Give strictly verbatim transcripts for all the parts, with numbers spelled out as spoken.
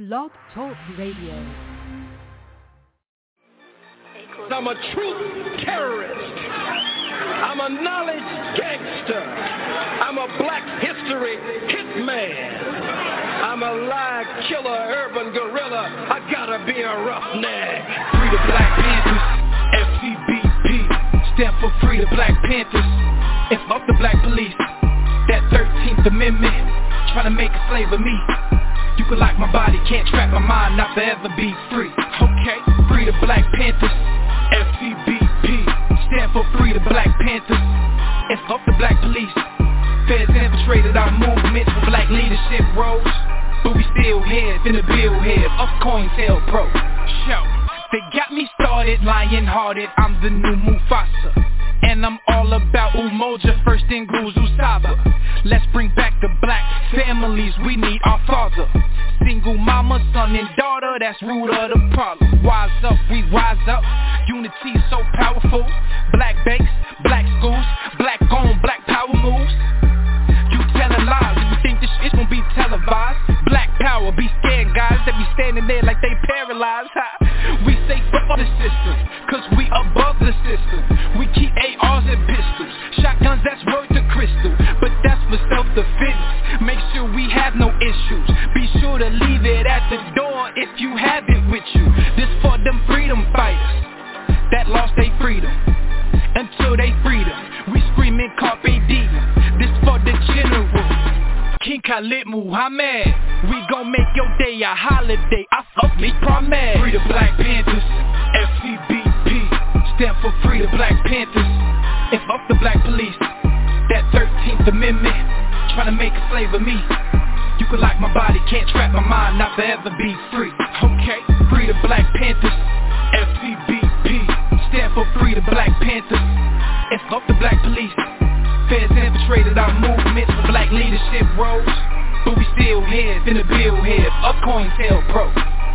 Blog Talk Radio. I'm a truth terrorist. I'm a knowledge gangster. I'm a black history hitman. I'm a lie killer, urban gorilla. I gotta be a roughneck. Free the Black Panthers, F C B P, stand for Free the Black Panthers. And fuck the black police, that thirteenth Amendment, trying to make a slave of me. You can lock my body, can't trap my mind, not forever be free. Okay, free the Black Panthers, F C B P, stand for Free the Black Panthers. And fuck the black police. Feds infiltrated our movement for black leadership roles, but we still here, finna build here, up COINTELPRO. Show, they got me started, lion-hearted, I'm the new Mufasa. And I'm all about Umoja, first in Guzu Saba. Let's bring back the black families, we need our father. Single mama, son and daughter, that's root of the problem. Wise up, we rise up, unity is so powerful. Black banks, black schools, black owned, black power moves. You telling lies, if you think this shit's gonna be televised. Black power, be scared guys that be standing there like they paralyzed. Ha. We say fuck the system, cause we above the system. We keep A Rs and pistols, shotguns that's worth the crystal, but that's for self-defense. Make sure we have no issues, be sure to leave it at the door if you have it with you. This for them freedom fighters that lost their freedom, until they freedom, we screaming carpe diem. This for the general, King Khalid Muhammad. We gon' make your day a holiday, I fuck me promise. Free the Black Panthers, F C B P, stand for Free the Black Panthers. And fuck the black police, that thirteenth Amendment, trying to make a slave of me. You can lock my body, can't trap my mind, not forever be free. Okay, Free the Black Panthers, F C B P, stand for Free the Black Panthers. And fuck the black police. Feds infiltrated our movement for black leadership roles, but we still here, finna build here, up COINTELPRO.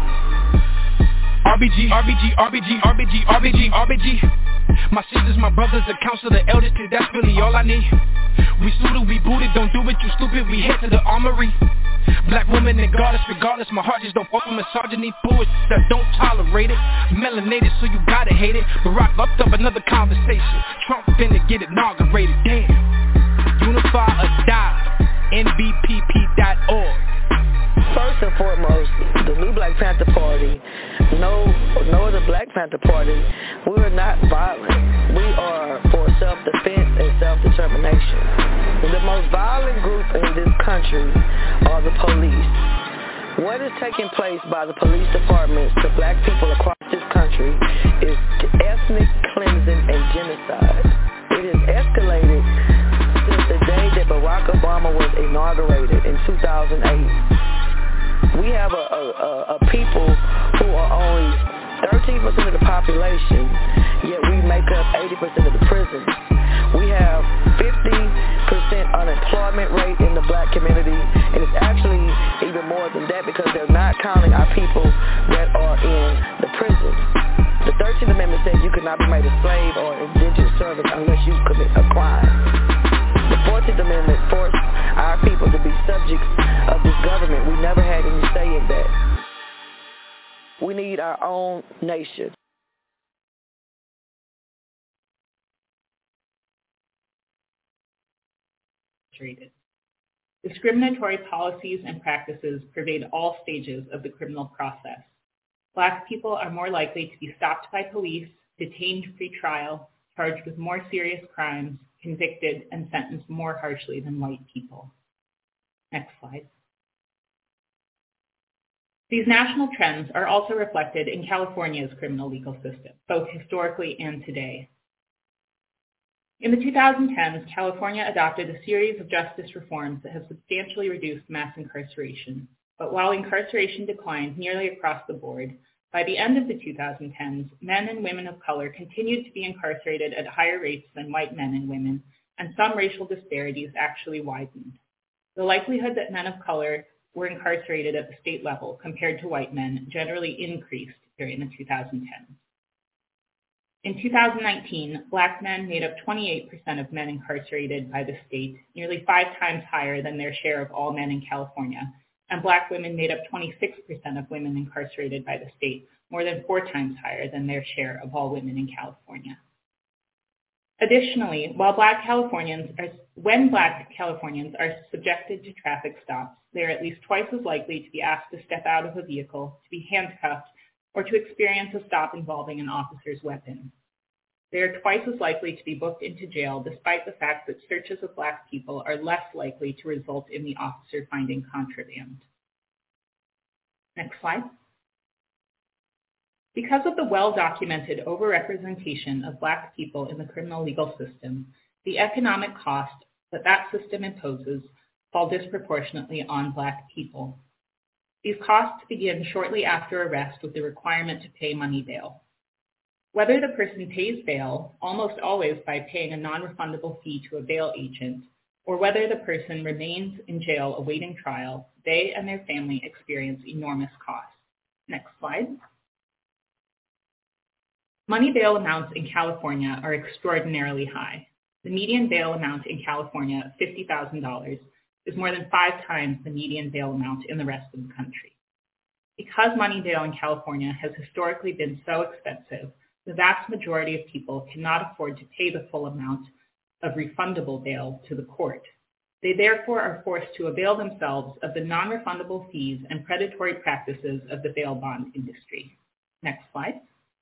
R B G, R B G, R B G, R B G, R B G, R B G. My sisters, my brothers, the council, the elders, cause that's really all I need. We suited, we booted, don't do it, you stupid, we head to the armory. Black woman and goddess, regardless, my heart just don't fuck with misogyny, bullshit that don't tolerate it. Melanated, so you gotta hate it. Barack upped up another conversation. Trump finna get inaugurated, damn. Unify or die, N B P P dot org. First and foremost, the new Black Panther Party, no, no other Black Panther Party, we are not violent. We are for self-defense and self-determination. The most violent group in this country are the police. What is taking place by the police departments to black people across this country is ethnic cleansing and genocide. It has escalated since the day that Barack Obama was inaugurated in two thousand eight. We have a, a, a people who are only thirteen percent of the population, yet we make up eighty percent of the prisons. We have fifty percent unemployment rate in the black community, and it's actually even more than that because they're not counting our people that are in the prisons. The thirteenth Amendment says you cannot be made a slave or indentured servant unless you commit a crime. The fourteenth Amendment forced our people to be subjects of this government. We never had any say in that. We need our own nation. Discriminatory policies and practices pervade all stages of the criminal process. Black people are more likely to be stopped by police, detained pre-trial, charged with more serious crimes, convicted, and sentenced more harshly than white people. Next slide. These national trends are also reflected in California's criminal legal system, both historically and today. In the twenty tens, California adopted a series of justice reforms that have substantially reduced mass incarceration. But while incarceration declined nearly across the board, by the end of the twenty tens, men and women of color continued to be incarcerated at higher rates than white men and women, and some racial disparities actually widened. The likelihood that men of color were incarcerated at the state level compared to white men generally increased during the twenty tens. In two thousand nineteen, black men made up twenty-eight percent of men incarcerated by the state, nearly five times higher than their share of all men in California, and black women made up twenty-six percent of women incarcerated by the state, more than four times higher than their share of all women in California. Additionally, while black Californians are, when black Californians are subjected to traffic stops, they are at least twice as likely to be asked to step out of a vehicle, to be handcuffed, or to experience a stop involving an officer's weapon. They are twice as likely to be booked into jail, despite the fact that searches of black people are less likely to result in the officer finding contraband. Next slide. Because of the well-documented overrepresentation of black people in the criminal legal system, the economic cost that that system imposes fall disproportionately on black people. These costs begin shortly after arrest with the requirement to pay money bail. Whether the person pays bail, almost always by paying a non-refundable fee to a bail agent, or whether the person remains in jail awaiting trial, they and their family experience enormous costs. Next slide. Money bail amounts in California are extraordinarily high. The median bail amount in California, fifty thousand dollars, is more than five times the median bail amount in the rest of the country. Because money bail in California has historically been so expensive, the vast majority of people cannot afford to pay the full amount of refundable bail to the court. They therefore are forced to avail themselves of the non-refundable fees and predatory practices of the bail bond industry. Next slide.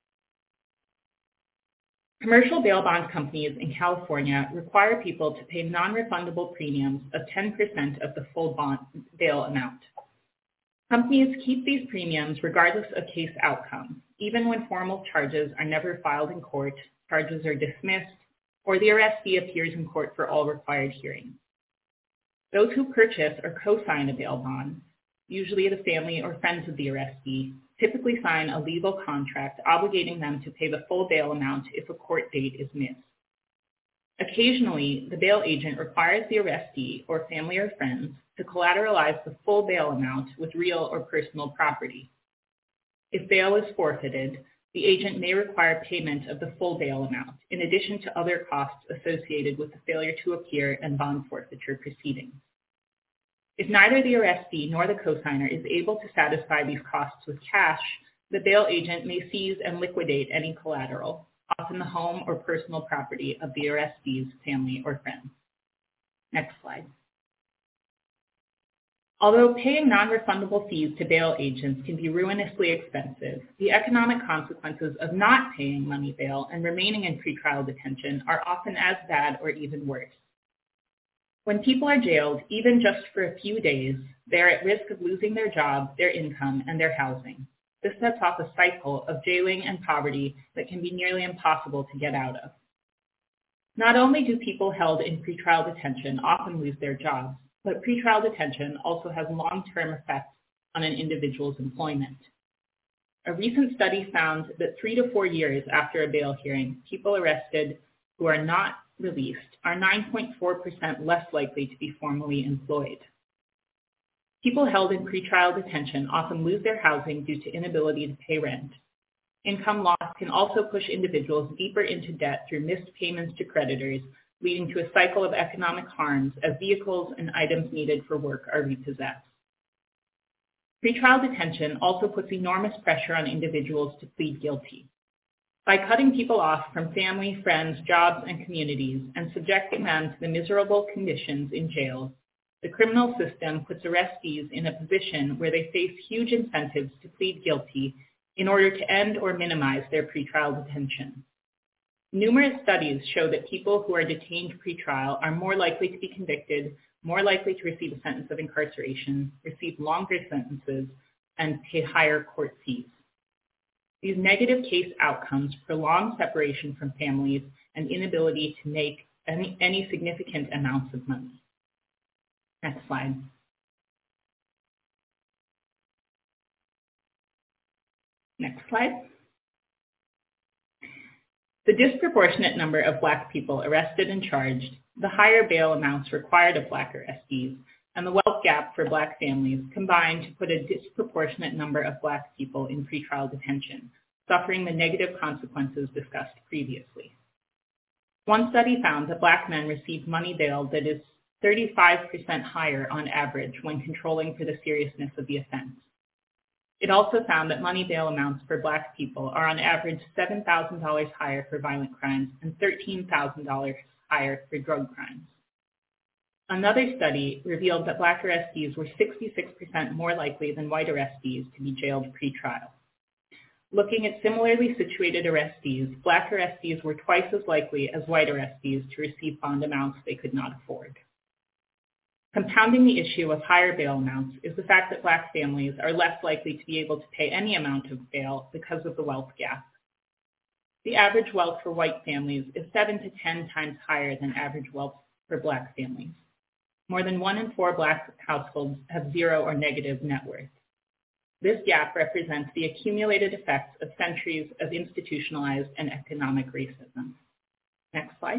Commercial bail bond companies in California require people to pay non-refundable premiums of ten percent of the full bond bail amount. Companies keep these premiums regardless of case outcome, even when formal charges are never filed in court, charges are dismissed, or the arrestee appears in court for all required hearings. Those who purchase or co-sign a bail bond, usually the family or friends of the arrestee, typically sign a legal contract obligating them to pay the full bail amount if a court date is missed. Occasionally, the bail agent requires the arrestee or family or friends to collateralize the full bail amount with real or personal property. If bail is forfeited, the agent may require payment of the full bail amount, in addition to other costs associated with the failure to appear and bond forfeiture proceedings. If neither the arrestee nor the cosigner is able to satisfy these costs with cash, the bail agent may seize and liquidate any collateral, often the home or personal property of the arrestee's family or friends. Next slide. Although paying non-refundable fees to bail agents can be ruinously expensive, the economic consequences of not paying money bail and remaining in pretrial detention are often as bad or even worse. When people are jailed, even just for a few days, they are at risk of losing their job, their income, and their housing. This sets off a cycle of jailing and poverty that can be nearly impossible to get out of. Not only do people held in pretrial detention often lose their jobs, but pretrial detention also has long-term effects on an individual's employment. A recent study found that three to four years after a bail hearing, people arrested who are not released are nine point four percent less likely to be formally employed. People held in pretrial detention often lose their housing due to inability to pay rent. Income loss can also push individuals deeper into debt through missed payments to creditors, leading to a cycle of economic harms as vehicles and items needed for work are repossessed. Pretrial detention also puts enormous pressure on individuals to plead guilty. By cutting people off from family, friends, jobs, and communities and subjecting them to the miserable conditions in jails, the criminal system puts arrestees in a position where they face huge incentives to plead guilty in order to end or minimize their pretrial detention. Numerous studies show that people who are detained pretrial are more likely to be convicted, more likely to receive a sentence of incarceration, receive longer sentences, and pay higher court fees. These negative case outcomes prolong separation from families and inability to make any, any significant amounts of money. Next slide. Next slide. The disproportionate number of Black people arrested and charged, the higher bail amounts required of Black arrestees, and the wealth gap for Black families combined to put a disproportionate number of Black people in pretrial detention, suffering the negative consequences discussed previously. One study found that Black men received money bail that is thirty-five percent higher on average when controlling for the seriousness of the offense. It also found that money bail amounts for Black people are on average seven thousand dollars higher for violent crimes and thirteen thousand dollars higher for drug crimes. Another study revealed that Black arrestees were sixty-six percent more likely than white arrestees to be jailed pre-trial. Looking at similarly situated arrestees, Black arrestees were twice as likely as white arrestees to receive bond amounts they could not afford. Compounding the issue of higher bail amounts is the fact that Black families are less likely to be able to pay any amount of bail because of the wealth gap. The average wealth for white families is seven to ten times higher than average wealth for Black families. More than one in four Black households have zero or negative net worth. This gap represents the accumulated effects of centuries of institutionalized and economic racism. Next slide.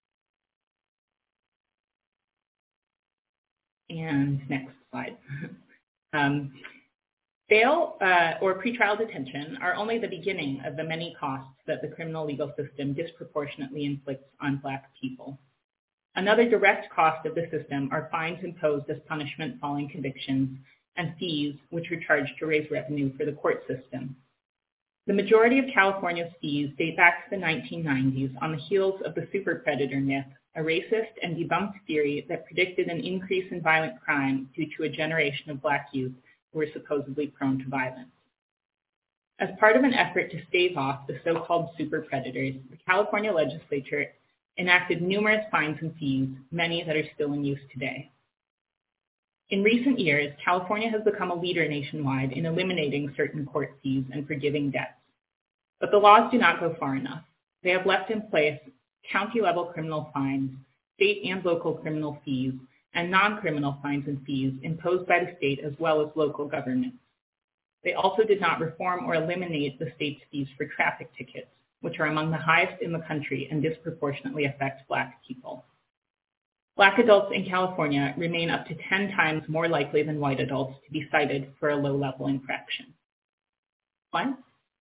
And next slide. um, bail uh, or pretrial detention are only the beginning of the many costs that the criminal legal system disproportionately inflicts on Black people. Another direct cost of the system are fines imposed as punishment following convictions and fees which are charged to raise revenue for the court system. The majority of California's fees date back to the nineteen nineties on the heels of the super predator myth, a racist and debunked theory that predicted an increase in violent crime due to a generation of Black youth who were supposedly prone to violence. As part of an effort to stave off the so-called super predators, the California legislature enacted numerous fines and fees, many that are still in use today. In recent years, California has become a leader nationwide in eliminating certain court fees and forgiving debts. But the laws do not go far enough. They have left in place county-level criminal fines, state and local criminal fees, and non-criminal fines and fees imposed by the state as well as local governments. They also did not reform or eliminate the state's fees for traffic tickets, which are among the highest in the country and disproportionately affect Black people. Black adults in California remain up to ten times more likely than white adults to be cited for a low-level infraction. Slide.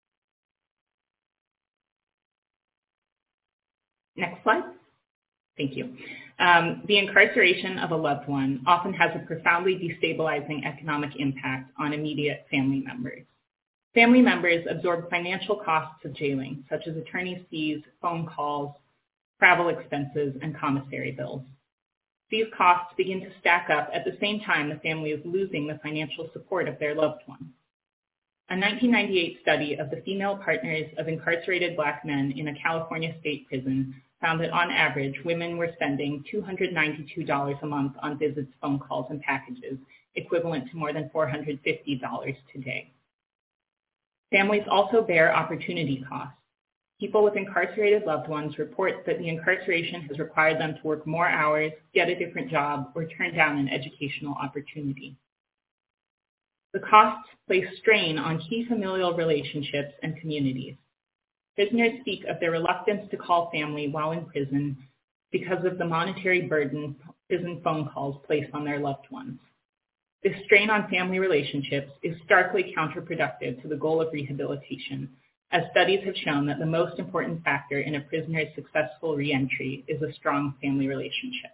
Next slide. Thank you. Um, the incarceration of a loved one often has a profoundly destabilizing economic impact on immediate family members. Family members absorb financial costs of jailing, such as attorney's fees, phone calls, travel expenses, and commissary bills. These costs begin to stack up at the same time the family is losing the financial support of their loved one. A nineteen ninety-eight study of the female partners of incarcerated Black men in a California state prison found that on average, women were spending two hundred ninety-two dollars a month on visits, phone calls, and packages, equivalent to more than four hundred fifty dollars today. Families also bear opportunity costs. People with incarcerated loved ones report that the incarceration has required them to work more hours, get a different job, or turn down an educational opportunity. The costs place strain on key familial relationships and communities. Prisoners speak of their reluctance to call family while in prison because of the monetary burden prison phone calls place on their loved ones. This strain on family relationships is starkly counterproductive to the goal of rehabilitation, as studies have shown that the most important factor in a prisoner's successful reentry is a strong family relationship.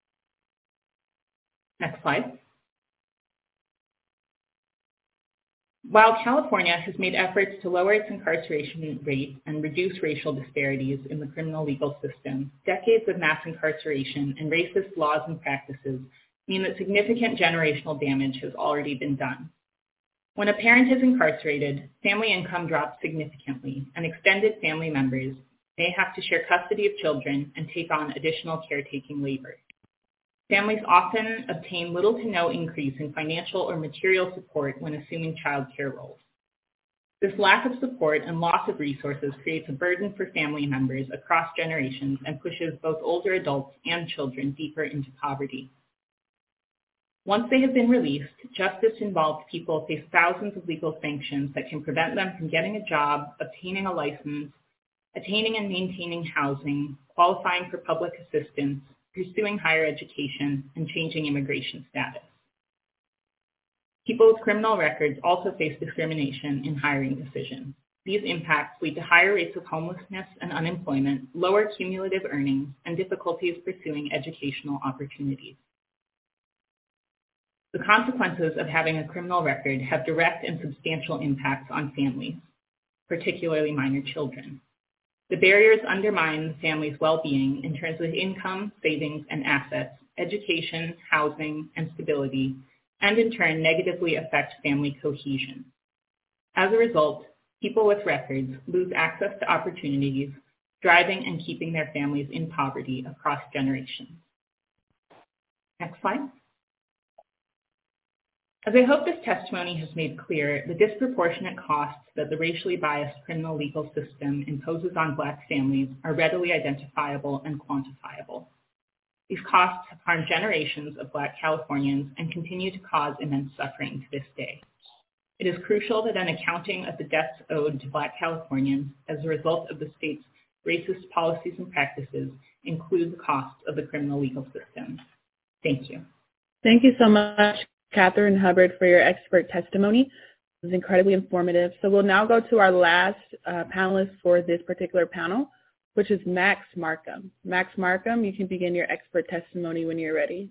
Next slide. While California has made efforts to lower its incarceration rate and reduce racial disparities in the criminal legal system, decades of mass incarceration and racist laws and practices mean that significant generational damage has already been done. When a parent is incarcerated, family income drops significantly, and extended family members may have to share custody of children and take on additional caretaking labor. Families often obtain little to no increase in financial or material support when assuming child care roles. This lack of support and loss of resources creates a burden for family members across generations and pushes both older adults and children deeper into poverty. Once they have been released, justice-involved people face thousands of legal sanctions that can prevent them from getting a job, obtaining a license, attaining and maintaining housing, qualifying for public assistance, pursuing higher education, and changing immigration status. People with criminal records also face discrimination in hiring decisions. These impacts lead to higher rates of homelessness and unemployment, lower cumulative earnings, and difficulties pursuing educational opportunities. The consequences of having a criminal record have direct and substantial impacts on families, particularly minor children. The barriers undermine the family's well-being in terms of income, savings, and assets, education, housing, and stability, and in turn negatively affect family cohesion. As a result, people with records lose access to opportunities, driving and keeping their families in poverty across generations. Next slide. As I hope this testimony has made clear, the disproportionate costs that the racially biased criminal legal system imposes on Black families are readily identifiable and quantifiable. These costs have harmed generations of Black Californians and continue to cause immense suffering to this day. It is crucial that an accounting of the debts owed to Black Californians as a result of the state's racist policies and practices include the costs of the criminal legal system. Thank you. Thank you so much, Catherine Hubbard, for your expert testimony. It was incredibly informative. So we'll now go to our last uh, panelist for this particular panel, which is Max Markham. Max Markham, you can begin your expert testimony when you're ready.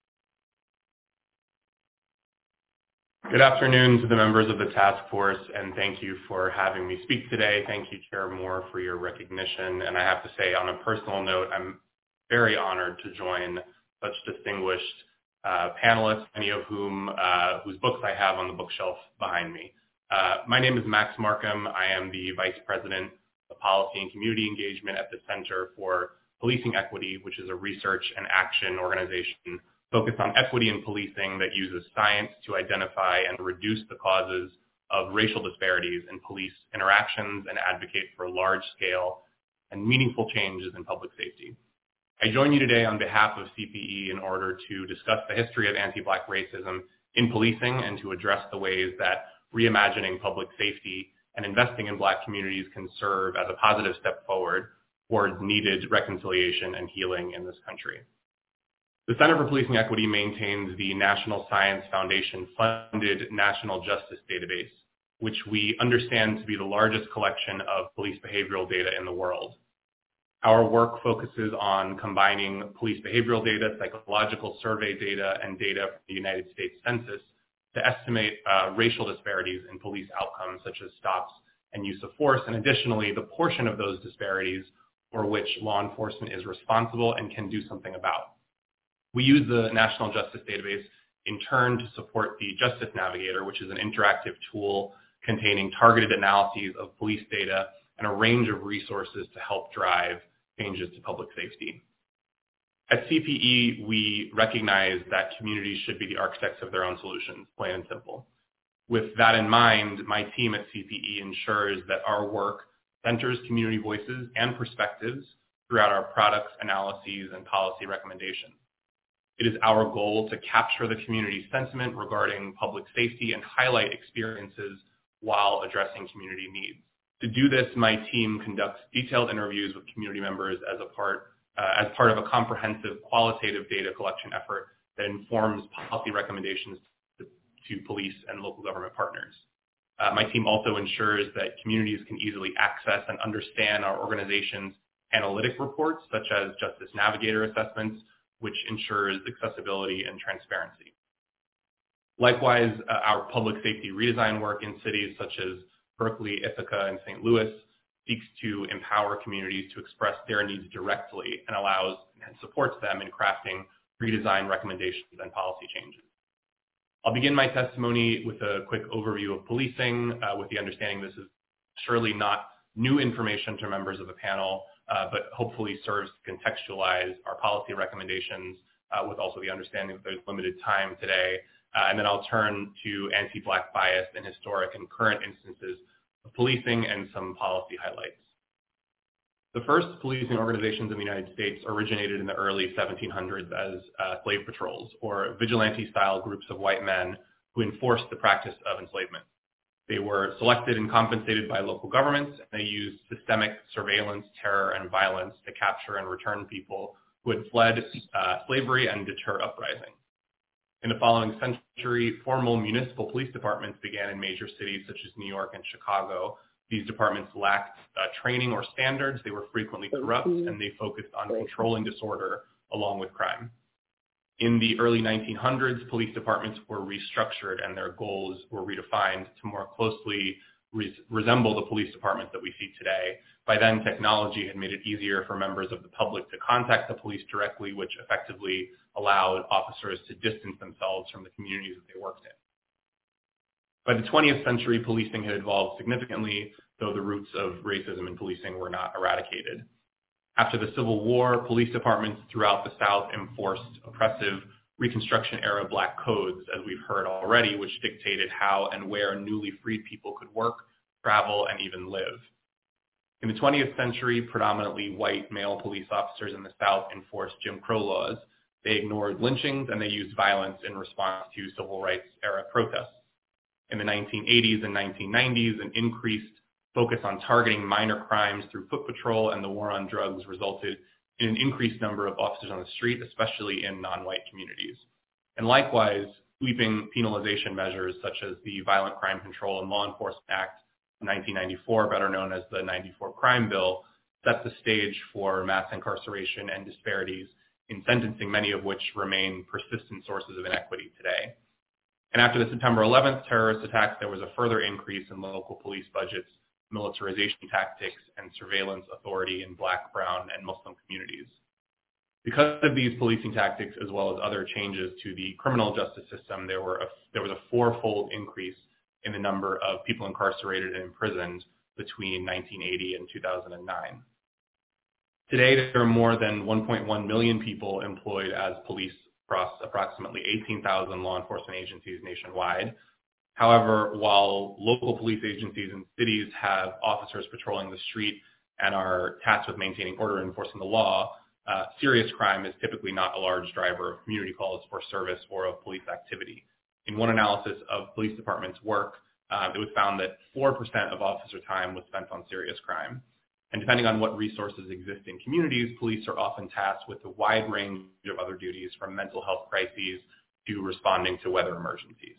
Good afternoon to the members of the task force, and thank you for having me speak today. Thank you, Chair Moore, for your recognition. And I have to say, on a personal note, I'm very honored to join such distinguished uh, panelists, many of whom uh, whose books I have on the bookshelf behind me. Uh, my name is Max Markham. I am the Vice President of Policy and Community Engagement at the Center for Policing Equity, which is a research and action organization focused on equity in policing that uses science to identify and reduce the causes of racial disparities in police interactions and advocate for large-scale and meaningful changes in public safety. I join you today on behalf of C P E in order to discuss the history of anti-Black racism in policing and to address the ways that reimagining public safety and investing in Black communities can serve as a positive step forward towards needed reconciliation and healing in this country. The Center for Policing Equity maintains the National Science Foundation-funded National Justice Database, which we understand to be the largest collection of police behavioral data in the world. Our work focuses on combining police behavioral data, psychological survey data, and data from the United States Census to estimate uh, racial disparities in police outcomes such as stops and use of force, and additionally, the portion of those disparities for which law enforcement is responsible and can do something about. We use the National Justice Database in turn to support the Justice Navigator, which is an interactive tool containing targeted analyses of police data and a range of resources to help drive changes to public safety. At C P E, we recognize that communities should be the architects of their own solutions, plain and simple. With that in mind, my team at C P E ensures that our work centers community voices and perspectives throughout our products, analyses, and policy recommendations. It is our goal to capture the community sentiment regarding public safety and highlight experiences while addressing community needs. To do this, my team conducts detailed interviews with community members as a part uh, as part of a comprehensive qualitative data collection effort that informs policy recommendations to, to police and local government partners. Uh, my team also ensures that communities can easily access and understand our organization's analytic reports, such as Justice Navigator assessments, which ensures accessibility and transparency. Likewise, uh, our public safety redesign work in cities such as Berkeley, Ithaca, and Saint Louis seeks to empower communities to express their needs directly and allows and supports them in crafting redesign recommendations and policy changes. I'll begin my testimony with a quick overview of policing, uh, with the understanding this is surely not new information to members of the panel, uh, but hopefully serves to contextualize our policy recommendations uh, with also the understanding that there's limited time today. Uh, and then I'll turn to anti-Black bias and historic and current instances of policing and some policy highlights. The first policing organizations in the United States originated in the early seventeen hundreds as uh, slave patrols, or vigilante-style groups of white men who enforced the practice of enslavement. They were selected and compensated by local governments, and they used systemic surveillance, terror, and violence to capture and return people who had fled uh, slavery and deter uprising. In the following century, formal municipal police departments began in major cities such as New York and Chicago. These departments lacked uh, training or standards. They were frequently corrupt, and they focused on controlling disorder along with crime. In the early nineteen hundreds, police departments were restructured and their goals were redefined to more closely re- resemble the police departments that we see today. By then, technology had made it easier for members of the public to contact the police directly, which effectively allowed officers to distance themselves from the communities that they worked in. By the twentieth century, policing had evolved significantly, though the roots of racism in policing were not eradicated. After the Civil War, police departments throughout the South enforced oppressive Reconstruction-era black codes, as we've heard already, which dictated how and where newly freed people could work, travel, and even live. In the twentieth century, predominantly white male police officers in the South enforced Jim Crow laws. They ignored lynchings and they used violence in response to civil rights-era protests. In the nineteen eighties and nineteen nineties, an increased focus on targeting minor crimes through foot patrol and the war on drugs resulted in an increased number of officers on the street, especially in non-white communities. And likewise, sweeping penalization measures such as the Violent Crime Control and Law Enforcement Act of nineteen ninety-four, better known as the ninety-four Crime Bill, set the stage for mass incarceration and disparities in sentencing, many of which remain persistent sources of inequity today. And after the September eleventh terrorist attacks, there was a further increase in local police budgets, militarization tactics, and surveillance authority in Black, Brown, and Muslim communities. Because of these policing tactics, as well as other changes to the criminal justice system, there, were a, there was a fourfold increase in the number of people incarcerated and imprisoned between nineteen eighty and two thousand nine. Today, there are more than one point one million people employed as police across approximately eighteen thousand law enforcement agencies nationwide. However, while local police agencies in cities have officers patrolling the street and are tasked with maintaining order and enforcing the law, uh, serious crime is typically not a large driver of community calls for service or of police activity. In one analysis of police departments' work, uh, it was found that four percent of officer time was spent on serious crime. And depending on what resources exist in communities, police are often tasked with a wide range of other duties, from mental health crises to responding to weather emergencies.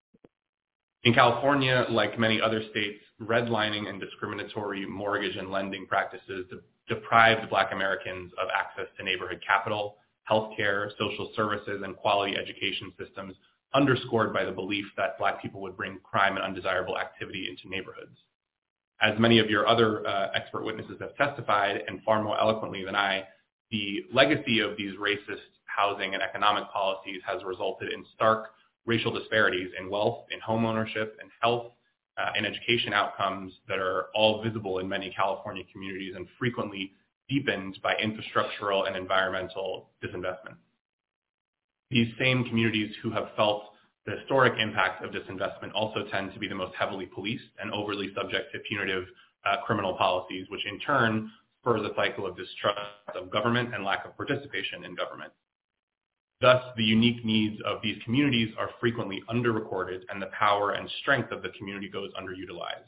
In California, like many other states, redlining and discriminatory mortgage and lending practices de- deprived Black Americans of access to neighborhood capital, healthcare, social services, and quality education systems, underscored by the belief that Black people would bring crime and undesirable activity into neighborhoods. As many of your other uh, expert witnesses have testified, and far more eloquently than I, the legacy of these racist housing and economic policies has resulted in stark racial disparities in wealth, in home ownership, and health, uh, and education outcomes that are all visible in many California communities and frequently deepened by infrastructural and environmental disinvestment. These same communities who have felt the historic impact of disinvestment also tend to be the most heavily policed and overly subject to punitive uh, criminal policies, which in turn spurs a cycle of distrust of government and lack of participation in government. Thus, the unique needs of these communities are frequently underrecorded, and the power and strength of the community goes underutilized.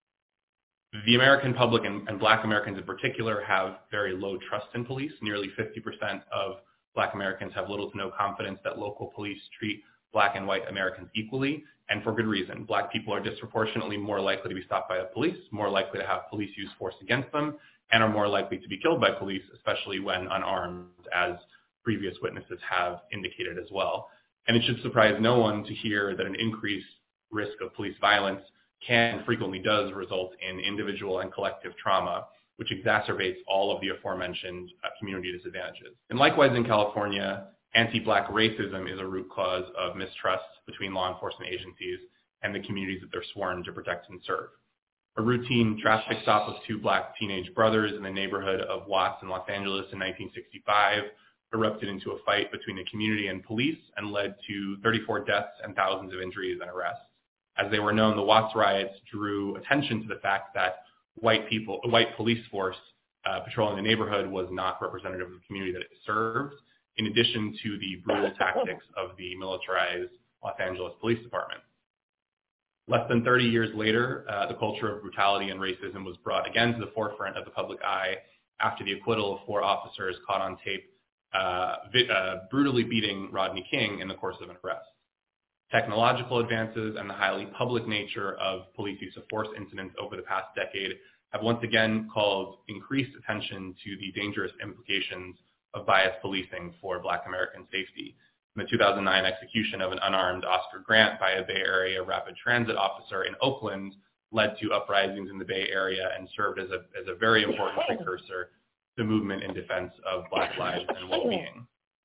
The American public, and, and Black Americans in particular, have very low trust in police. Nearly fifty percent of Black Americans have little to no confidence that local police treat Black and white Americans equally, and for good reason. Black people are disproportionately more likely to be stopped by the police, more likely to have police use force against them, and are more likely to be killed by police, especially when unarmed, as previous witnesses have indicated as well. And it should surprise no one to hear that an increased risk of police violence can and frequently does result in individual and collective trauma, which exacerbates all of the aforementioned uh, community disadvantages. And likewise in California, anti-Black racism is a root cause of mistrust between law enforcement agencies and the communities that they're sworn to protect and serve. A routine traffic stop of two Black teenage brothers in the neighborhood of Watts in Los Angeles in nineteen sixty-five erupted into a fight between the community and police and led to thirty-four deaths and thousands of injuries and arrests. As they were known, the Watts riots drew attention to the fact that white people, a white police force uh, patrolling the neighborhood was not representative of the community that it served, in addition to the brutal tactics of the militarized Los Angeles Police Department. Less than thirty years later, uh, the culture of brutality and racism was brought again to the forefront of the public eye after the acquittal of four officers caught on tape uh, vi- uh, brutally beating Rodney King in the course of an arrest. Technological advances and the highly public nature of police use of force incidents over the past decade have once again called increased attention to the dangerous implications of biased policing for Black American safety. in the two thousand nine execution of an unarmed Oscar Grant by a Bay Area rapid transit officer in Oakland led to uprisings in the Bay Area and served as a, as a very important precursor to the movement in defense of Black lives and well-being.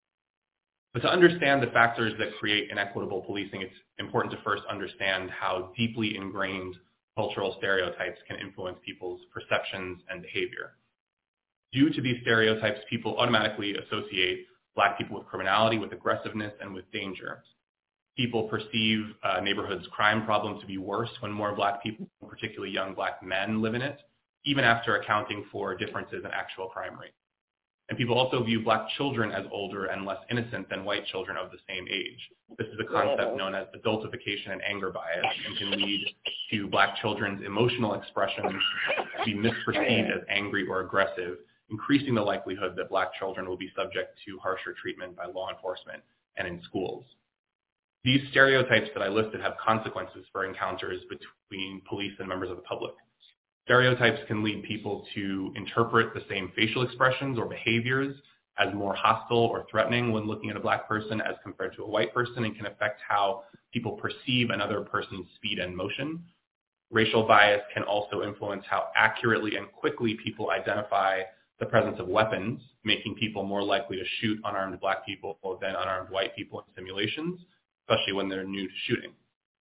But to understand the factors that create inequitable policing, it's important to first understand how deeply ingrained cultural stereotypes can influence people's perceptions and behavior. Due to these stereotypes, people automatically associate Black people with criminality, with aggressiveness, and with danger. People perceive uh, neighborhoods' crime problem to be worse when more Black people, particularly young Black men, live in it, even after accounting for differences in actual crime rate. And people also view Black children as older and less innocent than white children of the same age. This is a concept known as adultification and anger bias and can lead to Black children's emotional expressions to be misperceived as angry or aggressive, increasing the likelihood that Black children will be subject to harsher treatment by law enforcement and in schools. These stereotypes that I listed have consequences for encounters between police and members of the public. Stereotypes can lead people to interpret the same facial expressions or behaviors as more hostile or threatening when looking at a Black person as compared to a white person, and can affect how people perceive another person's speed and motion. Racial bias can also influence how accurately and quickly people identify the presence of weapons, making people more likely to shoot unarmed Black people than unarmed white people in simulations, especially when they're new to shooting.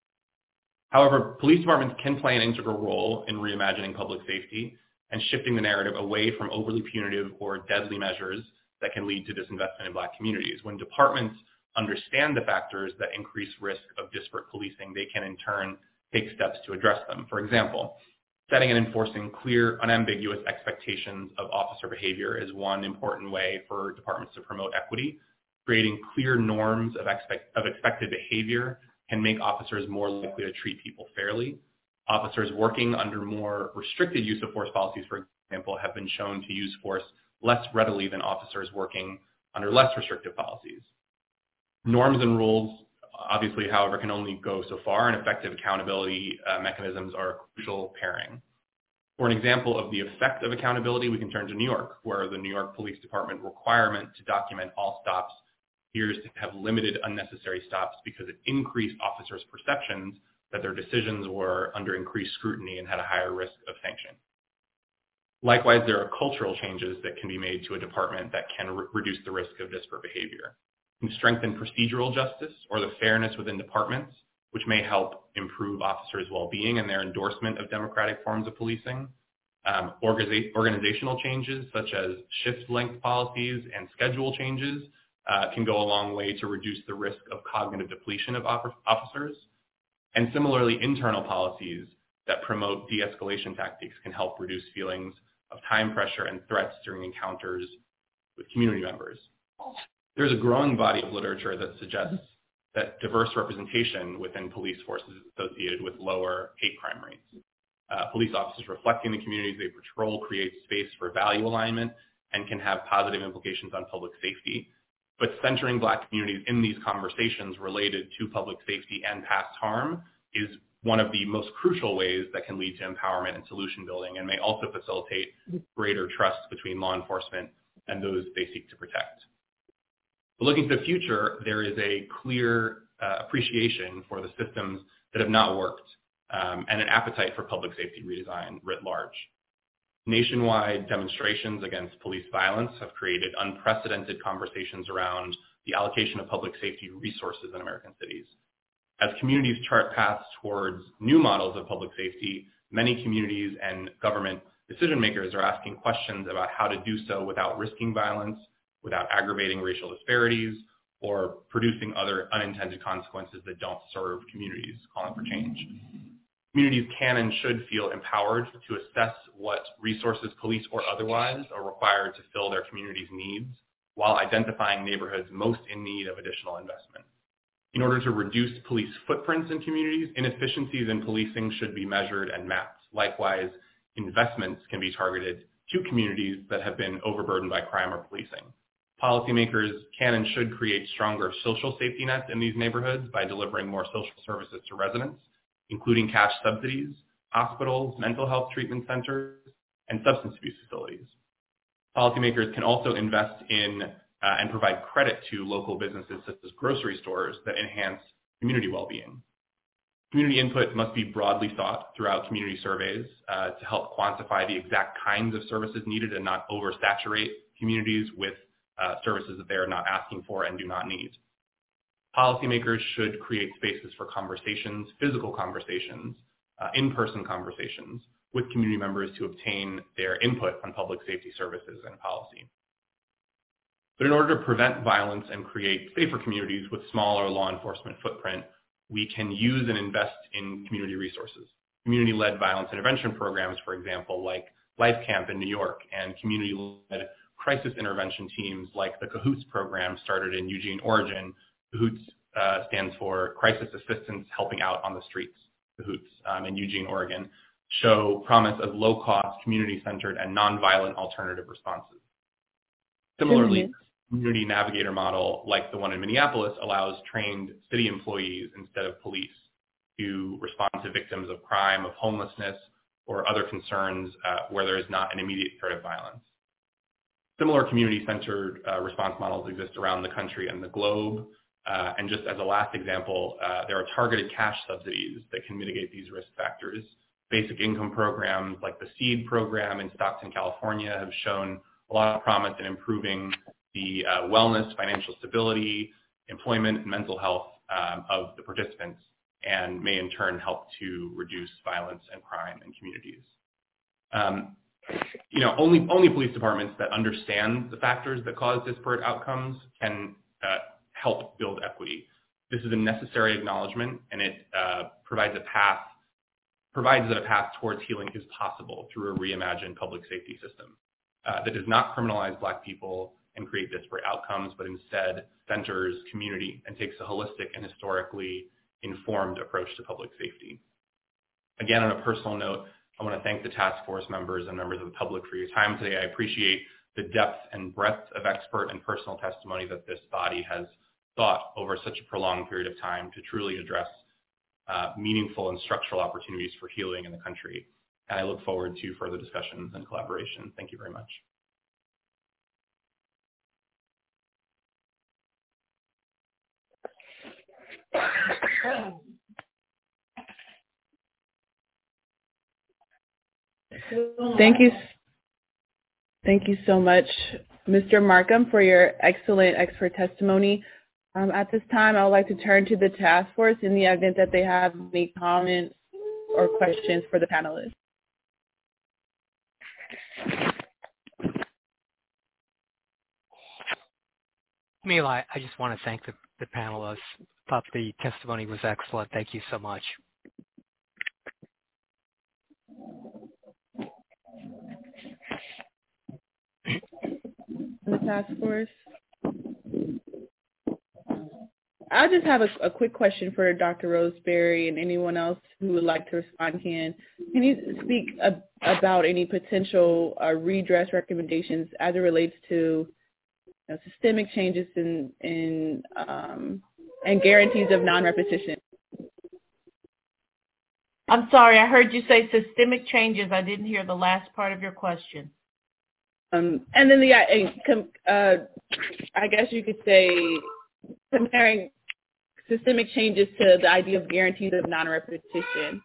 However, police departments can play an integral role in reimagining public safety and shifting the narrative away from overly punitive or deadly measures that can lead to disinvestment in Black communities. When departments understand the factors that increase risk of disparate policing, they can in turn take steps to address them. For example, setting and enforcing clear, unambiguous expectations of officer behavior is one important way for departments to promote equity. Creating clear norms of, expect, of expected behavior can make officers more likely to treat people fairly. Officers working under more restricted use of force policies, for example, have been shown to use force less readily than officers working under less restrictive policies. Norms and rules, obviously, however, can only go so far, and effective accountability uh, mechanisms are a crucial pairing. For an example of the effect of accountability, we can turn to New York, where the New York Police Department requirement to document all stops appears to have limited unnecessary stops because it increased officers' perceptions that their decisions were under increased scrutiny and had a higher risk of sanction. Likewise, there are cultural changes that can be made to a department that can re- reduce the risk of disparate behavior. It can strengthen procedural justice or the fairness within departments, which may help improve officers' well-being and their endorsement of democratic forms of policing. Um, organiza- organizational changes such as shift length policies and schedule changes uh, can go a long way to reduce the risk of cognitive depletion of op- officers. And similarly, internal policies that promote de-escalation tactics can help reduce feelings of time pressure and threats during encounters with community members. There's a growing body of literature that suggests that diverse representation within police forces is associated with lower hate crime rates. Uh, police officers reflecting the communities they patrol create space for value alignment and can have positive implications on public safety. But centering Black communities in these conversations related to public safety and past harm is one of the most crucial ways that can lead to empowerment and solution building, and may also facilitate greater trust between law enforcement and those they seek to protect. But looking to the future, there is a clear uh, appreciation for the systems that have not worked um, and an appetite for public safety redesign writ large. Nationwide demonstrations against police violence have created unprecedented conversations around the allocation of public safety resources in American cities. As communities chart paths towards new models of public safety, many communities and government decision makers are asking questions about how to do so without risking violence, without aggravating racial disparities, or producing other unintended consequences that don't serve communities calling for change. Communities can and should feel empowered to assess what resources, police or otherwise, are required to fill their community's needs while identifying neighborhoods most in need of additional investment. In order to reduce police footprints in communities, inefficiencies in policing should be measured and mapped. Likewise, investments can be targeted to communities that have been overburdened by crime or policing. Policymakers can and should create stronger social safety nets in these neighborhoods by delivering more social services to residents, including cash subsidies, hospitals, mental health treatment centers, and substance abuse facilities. Policymakers can also invest in uh, and provide credit to local businesses such as grocery stores that enhance community well-being. Community input must be broadly sought throughout community surveys uh, to help quantify the exact kinds of services needed and not oversaturate communities with uh, services that they are not asking for and do not need. Policymakers should create spaces for conversations, physical conversations, uh, in-person conversations with community members to obtain their input on public safety services and policy. But in order to prevent violence and create safer communities with smaller law enforcement footprint, we can use and invest in community resources. Community-led violence intervention programs, for example, like Life Camp in New York, and community-led crisis intervention teams like the CAHOOTS program started in Eugene, Oregon. CAHOOTS uh, stands for Crisis Assistance Helping Out on the Streets, CAHOOTS, um, in Eugene, Oregon, show promise of low-cost, community-centered, and nonviolent alternative responses. Similarly, mm-hmm. Community navigator model like the one in Minneapolis allows trained city employees instead of police to respond to victims of crime, of homelessness, or other concerns uh, where there is not an immediate threat of violence. Similar community-centered uh, response models exist around the country and the globe. Uh, and just as a last example, uh, there are targeted cash subsidies that can mitigate these risk factors. Basic income programs like the SEED program in Stockton, California have shown a lot of promise in improving the uh, wellness, financial stability, employment, and mental health um, of the participants, and may in turn help to reduce violence and crime in communities. Um, you know, only only police departments that understand the factors that cause disparate outcomes can uh, help build equity. This is a necessary acknowledgement, and it uh, provides a path provides that a path towards healing is possible through a reimagined public safety system uh, that does not criminalize Black people and create disparate outcomes, but instead centers community and takes a holistic and historically informed approach to public safety. Again, on a personal note, I want to thank the task force members and members of the public for your time today. I appreciate the depth and breadth of expert and personal testimony that this body has sought over such a prolonged period of time to truly address uh, meaningful and structural opportunities for healing in the country. And I look forward to further discussions and collaboration. Thank you very much. Thank you. Thank you so much, Mister Markham, for your excellent expert testimony. Um, at this time, I would like to turn to the task force in the event that they have any comments or questions for the panelists. Mila, I just want to thank the, the panelists. I thought the testimony was excellent. Thank you so much. The task force. I just have a, a quick question for Doctor Roseberry and anyone else who would like to respond can. Can you speak ab- about any potential uh, redress recommendations as it relates to you know, systemic changes in, in um, and guarantees of non-repetition? I'm sorry, I heard you say systemic changes. I didn't hear the last part of your question. Um, and then the, uh, I guess you could say comparing systemic changes to the idea of guarantees of non-repetition.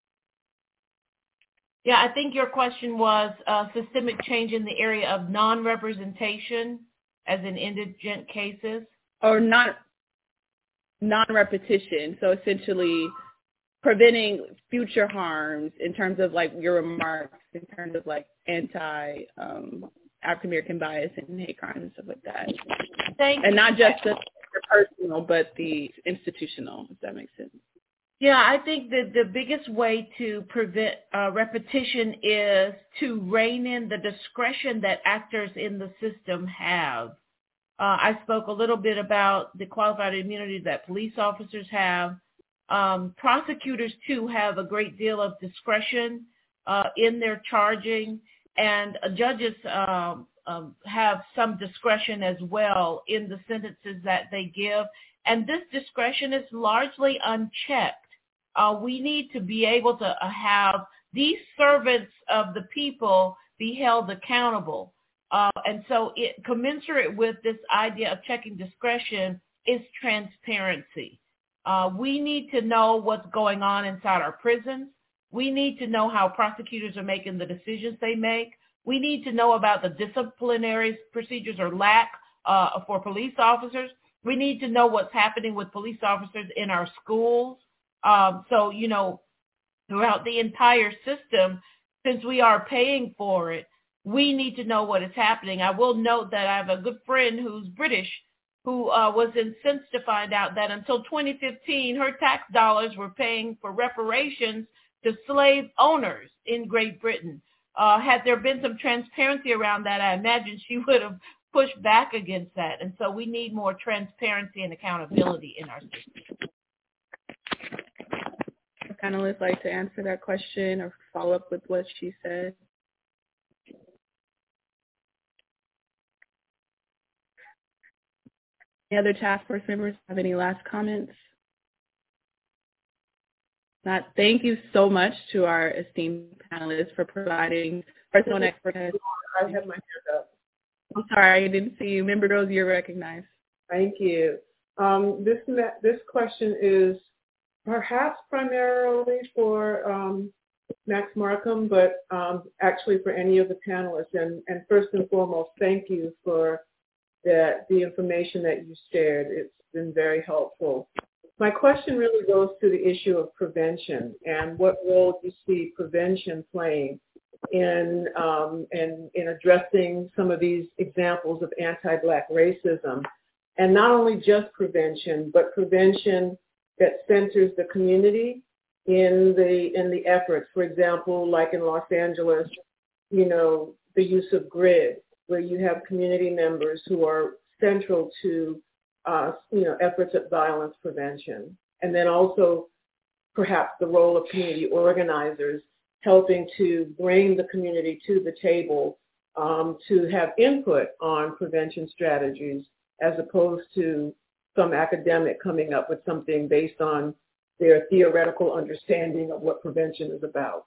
Yeah, I think your question was uh, systemic change in the area of non-representation as in indigent cases? Or not non-repetition, so essentially preventing future harms in terms of like your remarks, in terms of like anti um, African American bias and hate crimes and stuff like that. Thank and you. not just the personal, but the institutional, if that makes sense. Yeah, I think that the biggest way to prevent uh, repetition is to rein in the discretion that actors in the system have. Uh, I spoke a little bit about the qualified immunity that police officers have. Um, prosecutors, too, have a great deal of discretion uh, in their charging, and uh, judges um, um, have some discretion as well in the sentences that they give. And this discretion is largely unchecked. Uh, we need to be able to uh, have these servants of the people be held accountable. Uh, and so it, commensurate with this idea of checking discretion is transparency. Uh, we need to know what's going on inside our prisons. We need to know how prosecutors are making the decisions they make. We need to know about the disciplinary procedures or lack uh, for police officers. We need to know what's happening with police officers in our schools. Um, so, you know, throughout the entire system, since we are paying for it, we need to know what is happening. I will note that I have a good friend who's British who uh, was incensed to find out that until twenty fifteen, her tax dollars were paying for reparations to slave owners in Great Britain. Uh, had there been some transparency around that, I imagine she would have pushed back against that. And so we need more transparency and accountability in our system. Panelists like to answer that question or follow up with what she said? Any other task force members have any last comments? Not. Thank you so much to our esteemed panelists for providing personal expertise. I have my hand up. I'm sorry, I didn't see you. Member Rose, you're recognized. Thank you. Um, this this question is perhaps primarily for um, Max Markham, but um, actually for any of the panelists. And, and first and foremost, thank you for the, the information that you shared. It's been very helpful. My question really goes to the issue of prevention and what role you see prevention playing in, um, in, in addressing some of these examples of anti-Black racism. And not only just prevention, but prevention that centers the community in the in the efforts. For example, like in Los Angeles, you know, the use of GRID, where you have community members who are central to, uh, you know, efforts at violence prevention. And then also perhaps the role of community organizers helping to bring the community to the table um, to have input on prevention strategies, as opposed to some academic coming up with something based on their theoretical understanding of what prevention is about.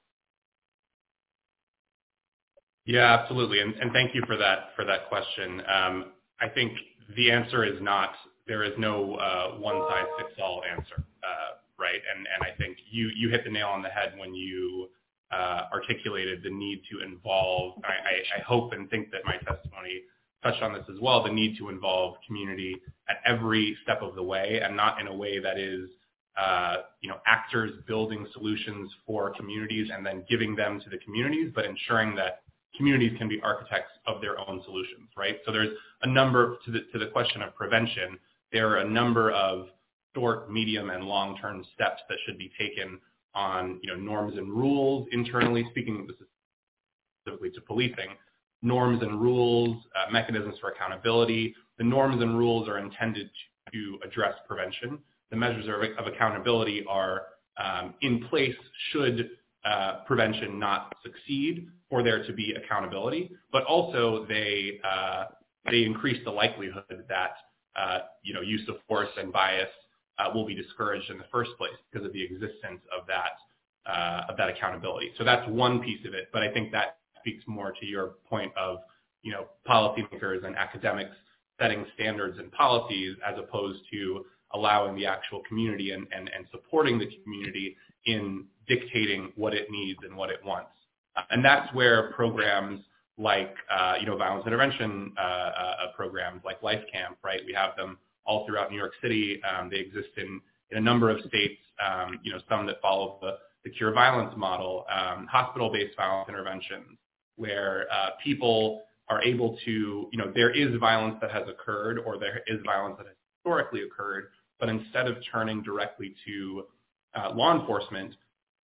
Yeah, absolutely, and, and thank you for that for that question. Um, I think the answer is not, there is no uh, one-size-fits-all answer, uh, right? And and I think you you hit the nail on the head when you uh, articulated the need to involve. I, I, I hope and think that my testimony touched on this as well, the need to involve community at every step of the way, and not in a way that is, uh, you know, actors building solutions for communities and then giving them to the communities, but ensuring that communities can be architects of their own solutions, right? So there's a number, to the, to the question of prevention, there are a number of short, medium, and long-term steps that should be taken on, you know, norms and rules internally, speaking specifically to policing, norms and rules, uh, mechanisms for accountability. The norms and rules are intended to address prevention. The measures of, of accountability are um, in place should uh, prevention not succeed for there to be accountability, but also they uh, they increase the likelihood that uh, you know use of force and bias uh, will be discouraged in the first place because of the existence of that uh, of that accountability. So that's one piece of it, but I think that speaks more to your point of, you know, policymakers and academics setting standards and policies as opposed to allowing the actual community and, and, and supporting the community in dictating what it needs and what it wants. Uh, and that's where programs like, uh, you know, violence intervention uh, uh, programs like Life Camp, right? We have them all throughout New York City. Um, they exist in, in a number of states, um, you know, some that follow the, the Cure Violence model, um, hospital-based violence interventions, where uh, people are able to, you know, there is violence that has occurred or there is violence that has historically occurred, but instead of turning directly to uh, law enforcement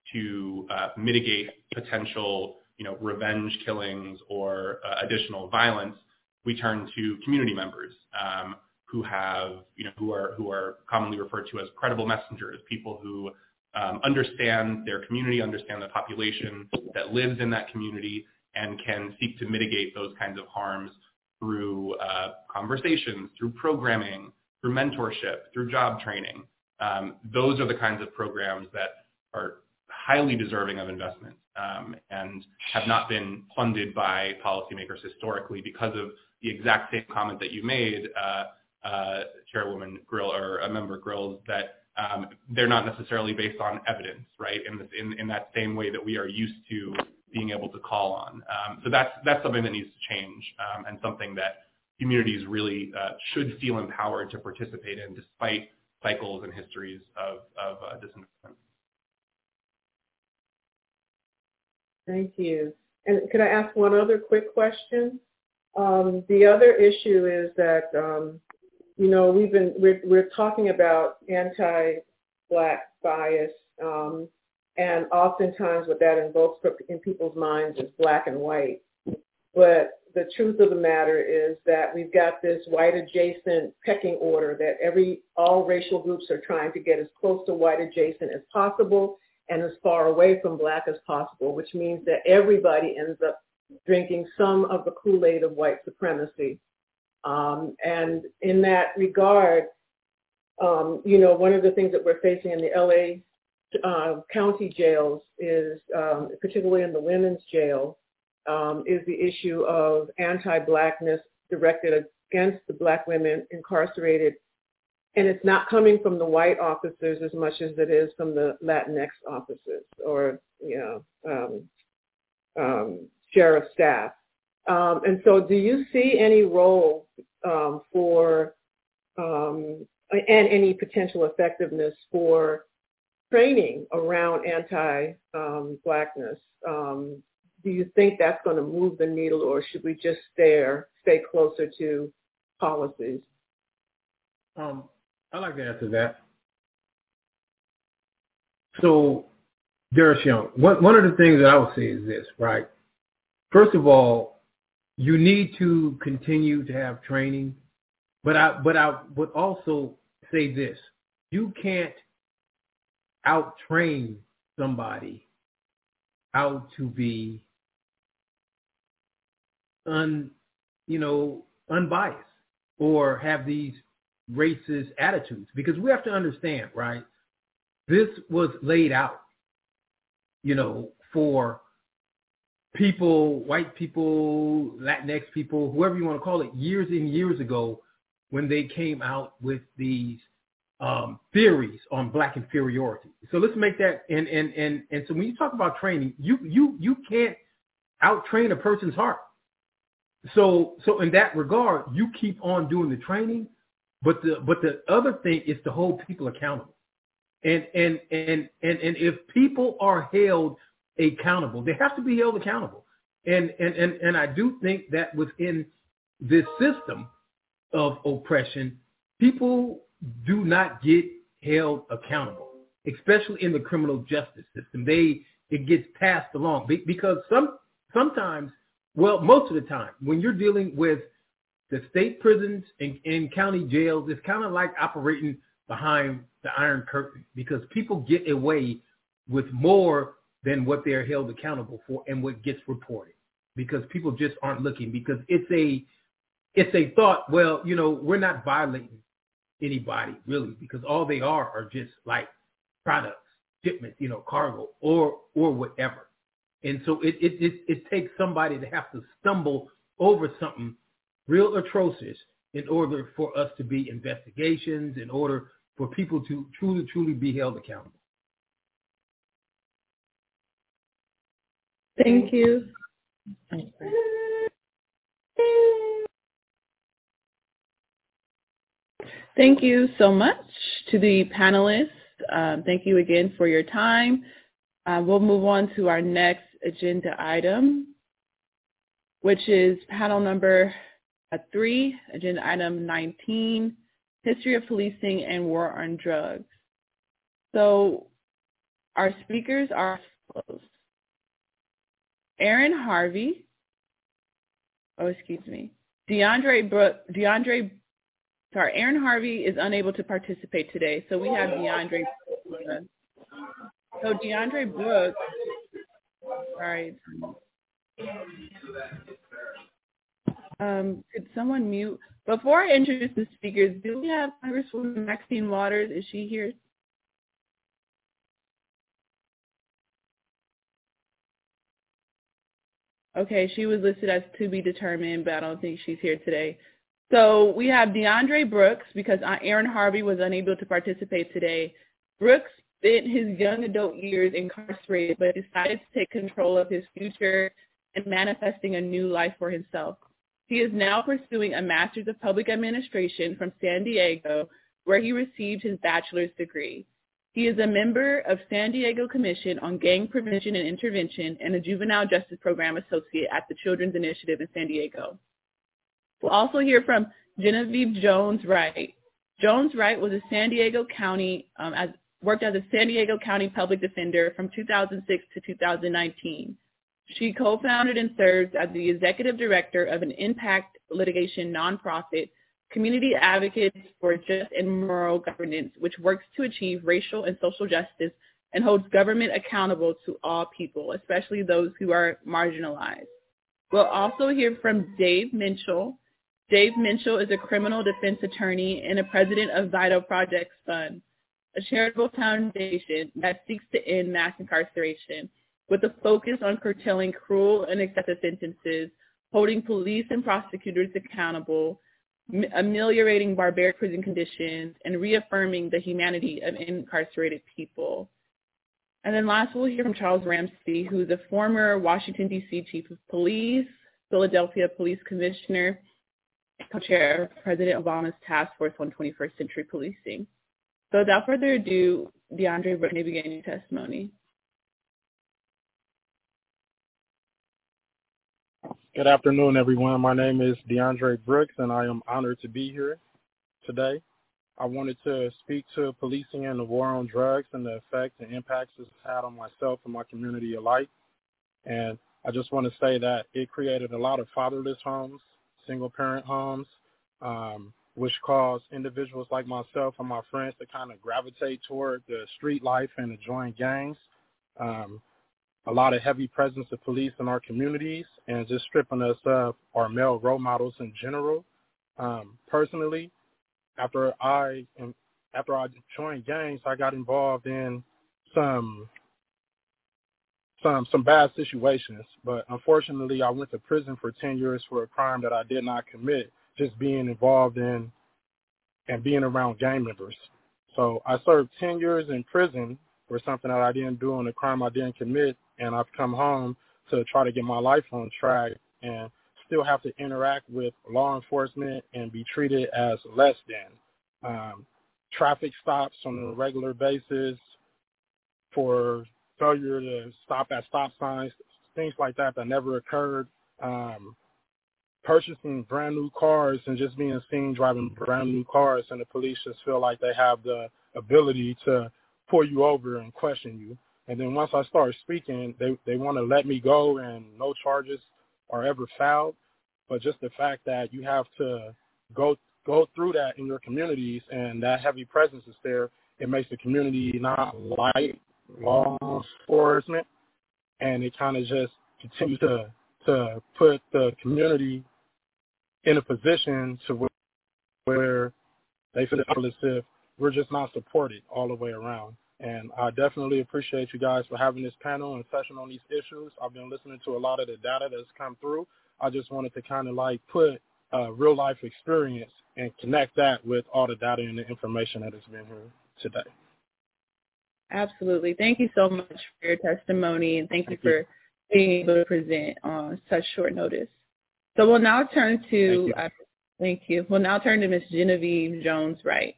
to uh, mitigate potential, you know, revenge killings or uh, additional violence, we turn to community members um, who have, you know, who are who are commonly referred to as credible messengers, people who um, understand their community, understand the population that lives in that community, and can seek to mitigate those kinds of harms through uh, conversations, through programming, through mentorship, through job training. Um, those are the kinds of programs that are highly deserving of investment um, and have not been funded by policymakers historically because of the exact same comment that you made, uh, uh, Chairwoman Grill or a member Grills, that um, they're not necessarily based on evidence, right? In, this, in in that same way that we are used to being able to call on. Um, so that's that's something that needs to change, um, and something that communities really uh, should feel empowered to participate in, despite cycles and histories of, of uh, disinvestment. Thank you. And could I ask one other quick question? Um, the other issue is that, um, you know, we've been, we're, we're talking about anti-Black bias, um, and oftentimes what that invokes in people's minds is black and white. But the truth of the matter is that we've got this white adjacent pecking order that every, all racial groups are trying to get as close to white adjacent as possible and as far away from black as possible, which means that everybody ends up drinking some of the Kool-Aid of white supremacy. Um, and in that regard, um, you know, one of the things that we're facing in the L A uh, county jails is, um, particularly in the women's jail, um, is the issue of anti-Blackness directed against the Black women incarcerated. And it's not coming from the white officers as much as it is from the Latinx officers or, you know, um, um, sheriff staff. Um, and so do you see any role um, for, um, and any potential effectiveness for training around anti-Blackness? Um, do you think that's going to move the needle, or should we just stay, stay closer to policies? Um, I'd like to answer that. So, Darius Young, one, one of the things that I would say is this, right? First of all, you need to continue to have training, but I, but I would also say this: you can't out-train somebody out to be un, you know, unbiased or have these racist attitudes, because we have to understand, right? This was laid out, you know, for people, white people, Latinx people, whoever you want to call it, years and years ago when they came out with these um, theories on Black inferiority. So let's make that, and and and and so when you talk about training, you you you can't out-train a person's heart. So so in that regard, you keep on doing the training, but the but the other thing is to hold people accountable. And and and and and if people are held accountable, they have to be held accountable. And and and and I do think that within this system of oppression, people do not get held accountable, especially in the criminal justice system. They it gets passed along because some sometimes, well, most of the time, when you're dealing with the state prisons and, and county jails, it's kind of like operating behind the Iron Curtain, because people get away with more than what they're held accountable for and what gets reported, because people just aren't looking, because it's a it's a thought, well, you know, we're not violating anybody really, because all they are are just like products, shipments, you know, cargo or or whatever. And so it it it, it takes somebody to have to stumble over something real atrocious in order for us to be investigations, in order for people to truly, truly be held accountable. Thank you. Thank you so much to the panelists. Um, thank you again for your time. Uh, we'll move on to our next agenda item, which is panel number uh, three, agenda item nineteen, History of Policing and War on Drugs. So our speakers are as follows. Aaron Harvey, oh, excuse me, DeAndre Brooks, DeAndre, sorry, Aaron Harvey is unable to participate today, so we have DeAndre Brooks. So DeAndre Brooks, sorry. Um, could someone mute? Before I introduce the speakers, do we have Congresswoman Maxine Waters? Is she here? Okay, she was listed as to be determined, but I don't think she's here today. So we have DeAndre Brooks, because Aaron Harvey was unable to participate today. Brooks spent his young adult years incarcerated, but decided to take control of his future and manifesting a new life for himself. He is now pursuing a Master's of Public Administration from San Diego, where he received his bachelor's degree. He is a member of San Diego Commission on Gang Prevention and Intervention and a Juvenile Justice Program Associate at the Children's Initiative in San Diego. We'll also hear from Genevieve Jones-Wright. Jones-Wright was a San Diego County, um, as, worked as a San Diego County Public Defender from two thousand six to two thousand nineteen. She co-founded and serves as the executive director of an impact litigation nonprofit, Community Advocates for Just and Moral Governance, which works to achieve racial and social justice and holds government accountable to all people, especially those who are marginalized. We'll also hear from Dave Minchell. Dave Minchell is a criminal defense attorney and a president of Vital Projects Fund, a charitable foundation that seeks to end mass incarceration with a focus on curtailing cruel and excessive sentences, holding police and prosecutors accountable, ameliorating barbaric prison conditions, and reaffirming the humanity of incarcerated people. And then last, we'll hear from Charles Ramsey, who's a former Washington, D C Chief of Police, Philadelphia Police Commissioner, and co-chair of President Obama's Task Force on twenty-first Century Policing. So without further ado, DeAndre Brooks may begin your testimony. Good afternoon, everyone. My name is DeAndre Brooks, and I am honored to be here today. I wanted to speak to policing and the war on drugs and the effects and impacts it's had on myself and my community alike. And I just want to say that it created a lot of fatherless homes, single-parent homes, um, which caused individuals like myself and my friends to kind of gravitate toward the street life and to join gangs. Um, a lot of heavy presence of police in our communities and just stripping us of our male role models in general. Um, personally, after I after I joined gangs, I got involved in some some some bad situations. But unfortunately, I went to prison for ten years for a crime that I did not commit, just being involved in and being around gang members. So I served ten years in prison for something that I didn't do and a crime I didn't commit, and I've come home to try to get my life on track and still have to interact with law enforcement and be treated as less than. Um, traffic stops on a regular basis for failure to stop at stop signs, things like that that never occurred. Um, purchasing brand new cars and just being seen driving brand new cars, and the police just feel like they have the ability to pull you over and question you. And then once I start speaking, they, they want to let me go and no charges are ever filed. But just the fact that you have to go go through that in your communities and that heavy presence is there, it makes the community not like law enforcement. And it kind of just continues to, to put the community in a position to where, where they feel as if we're just not supported all the way around. And I definitely appreciate you guys for having this panel and session on these issues. I've been listening to a lot of the data that's come through. I just wanted to kind of like put a real life experience and connect that with all the data and the information that has been here today. Absolutely. Thank you so much for your testimony, and thank, thank you for you. being able to present on such short notice. So we'll now turn to, thank you. Uh, thank you. We'll now turn to Miz Genevieve Jones-Wright.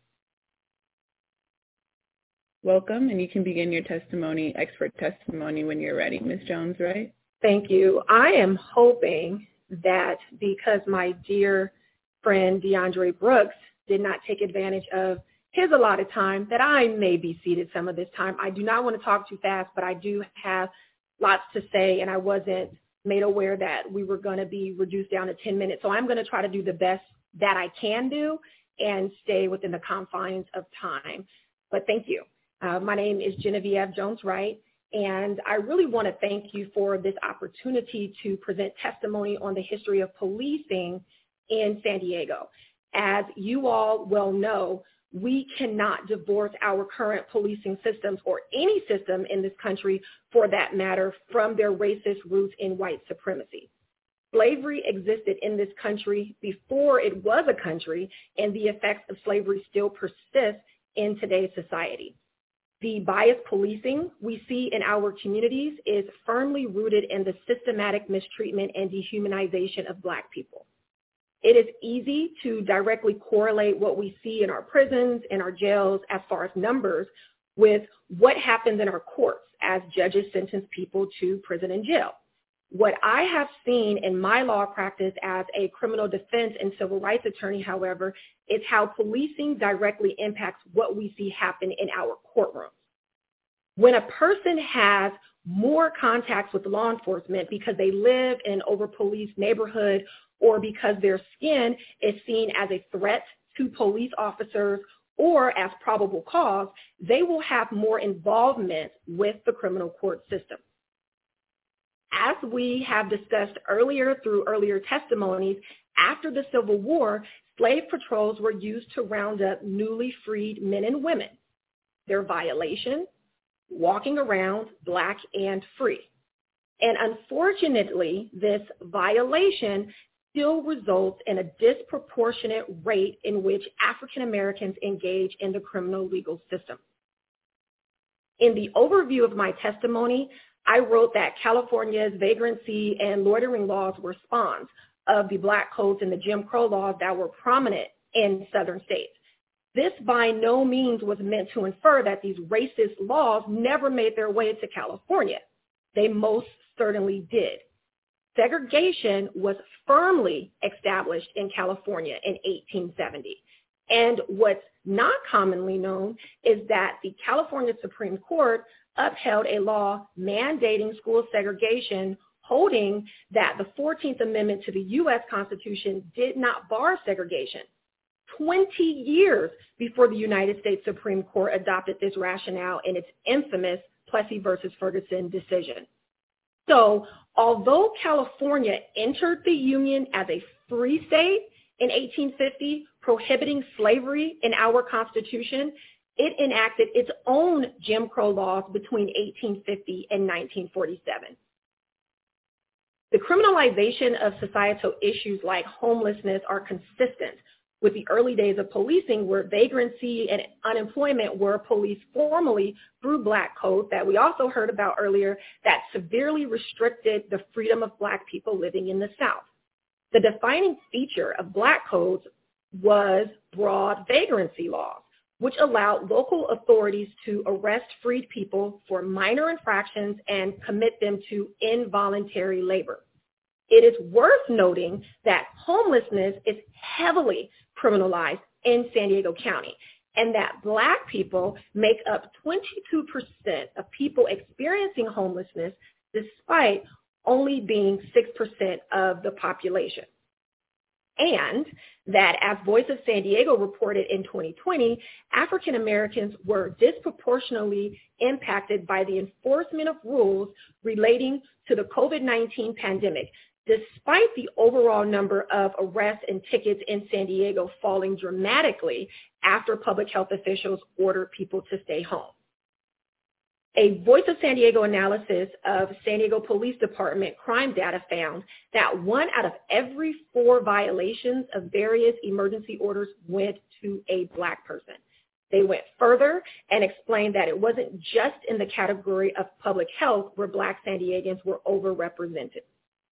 Welcome, and you can begin your testimony, expert testimony, when you're ready. Miz Jones-Wright. Thank you. I am hoping that because my dear friend DeAndre Brooks did not take advantage of his allotted time, that I may be seated some of this time. I do not want to talk too fast, but I do have lots to say, and I wasn't made aware that we were going to be reduced down to ten minutes. So I'm going to try to do the best that I can do and stay within the confines of time. But thank you. Uh, my name is Genevieve Jones-Wright, and I really want to thank you for this opportunity to present testimony on the history of policing in San Diego. As you all well know, we cannot divorce our current policing systems or any system in this country, for that matter, from their racist roots in white supremacy. Slavery existed in this country before it was a country, and the effects of slavery still persist in today's society. The biased policing we see in our communities is firmly rooted in the systematic mistreatment and dehumanization of Black people. It is easy to directly correlate what we see in our prisons and our jails as far as numbers with what happens in our courts as judges sentence people to prison and jail. What I have seen in my law practice as a criminal defense and civil rights attorney, however, is how policing directly impacts what we see happen in our courtrooms. When a person has more contacts with law enforcement because they live in an over-policed neighborhood or because their skin is seen as a threat to police officers or as probable cause, they will have more involvement with the criminal court system. As we have discussed earlier through earlier testimonies, after the Civil War, slave patrols were used to round up newly freed men and women. Their violation, walking around Black and free. And unfortunately, this violation still results in a disproportionate rate in which African Americans engage in the criminal legal system. In the overview of my testimony, I wrote that California's vagrancy and loitering laws were spawns of the Black codes and the Jim Crow laws that were prominent in southern states. This by no means was meant to infer that these racist laws never made their way to California. They most certainly did. Segregation was firmly established in California in eighteen seventy. And what's not commonly known is that the California Supreme Court upheld a law mandating school segregation, holding that the fourteenth Amendment to the U S Constitution did not bar segregation. twenty years before the United States Supreme Court adopted this rationale in its infamous Plessy versus Ferguson decision. So, although California entered the Union as a free state in eighteen fifty, prohibiting slavery in our Constitution, it enacted its own Jim Crow laws between eighteen fifty and nineteen forty-seven. The criminalization of societal issues like homelessness are consistent with the early days of policing, where vagrancy and unemployment were policed formally through Black codes that we also heard about earlier that severely restricted the freedom of Black people living in the South. The defining feature of Black codes was broad vagrancy laws, which allowed local authorities to arrest freed people for minor infractions and commit them to involuntary labor. It is worth noting that homelessness is heavily criminalized in San Diego County, and that Black people make up twenty-two percent of people experiencing homelessness, despite only being six percent of the population. And that, as Voice of San Diego reported in twenty twenty, African Americans were disproportionately impacted by the enforcement of rules relating to the COVID nineteen pandemic, despite the overall number of arrests and tickets in San Diego falling dramatically after public health officials ordered people to stay home. A Voice of San Diego analysis of San Diego Police Department crime data found that one out of every four violations of various emergency orders went to a Black person. They went further and explained that it wasn't just in the category of public health where Black San Diegans were overrepresented.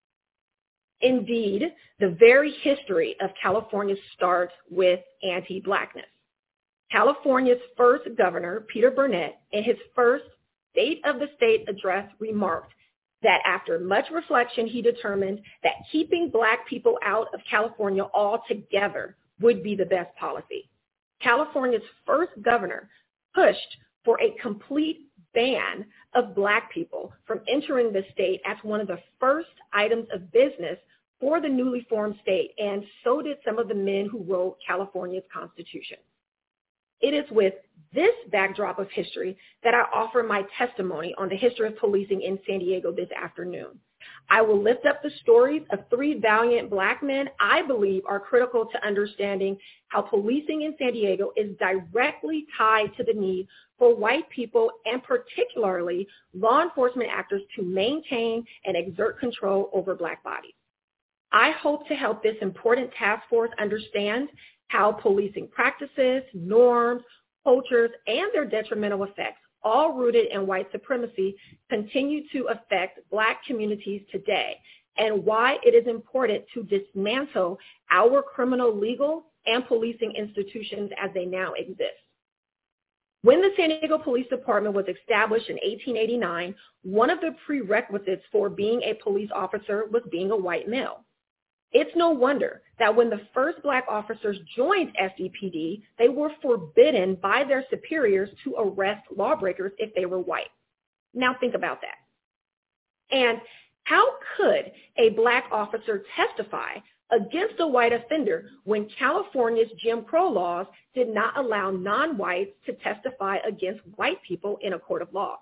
Indeed, the very history of California starts with anti-Blackness. California's first governor, Peter Burnett, in his first State of the State address remarked that after much reflection, he determined that keeping Black people out of California altogether would be the best policy. California's first governor pushed for a complete ban of Black people from entering the state as one of the first items of business for the newly formed state, and so did some of the men who wrote California's Constitution. It is with this backdrop of history that I offer my testimony on the history of policing in San Diego this afternoon. I will lift up the stories of three valiant Black men I believe are critical to understanding how policing in San Diego is directly tied to the need for white people and particularly law enforcement actors to maintain and exert control over Black bodies. I hope to help this important task force understand how policing practices, norms, cultures, and their detrimental effects, all rooted in white supremacy, continue to affect Black communities today, and why it is important to dismantle our criminal legal and policing institutions as they now exist. When the San Diego Police Department was established in eighteen eighty-nine, one of the prerequisites for being a police officer was being a white male. It's no wonder that when the first Black officers joined S D P D, they were forbidden by their superiors to arrest lawbreakers if they were white. Now think about that. And how could a Black officer testify against a white offender when California's Jim Crow laws did not allow non-whites to testify against white people in a court of law?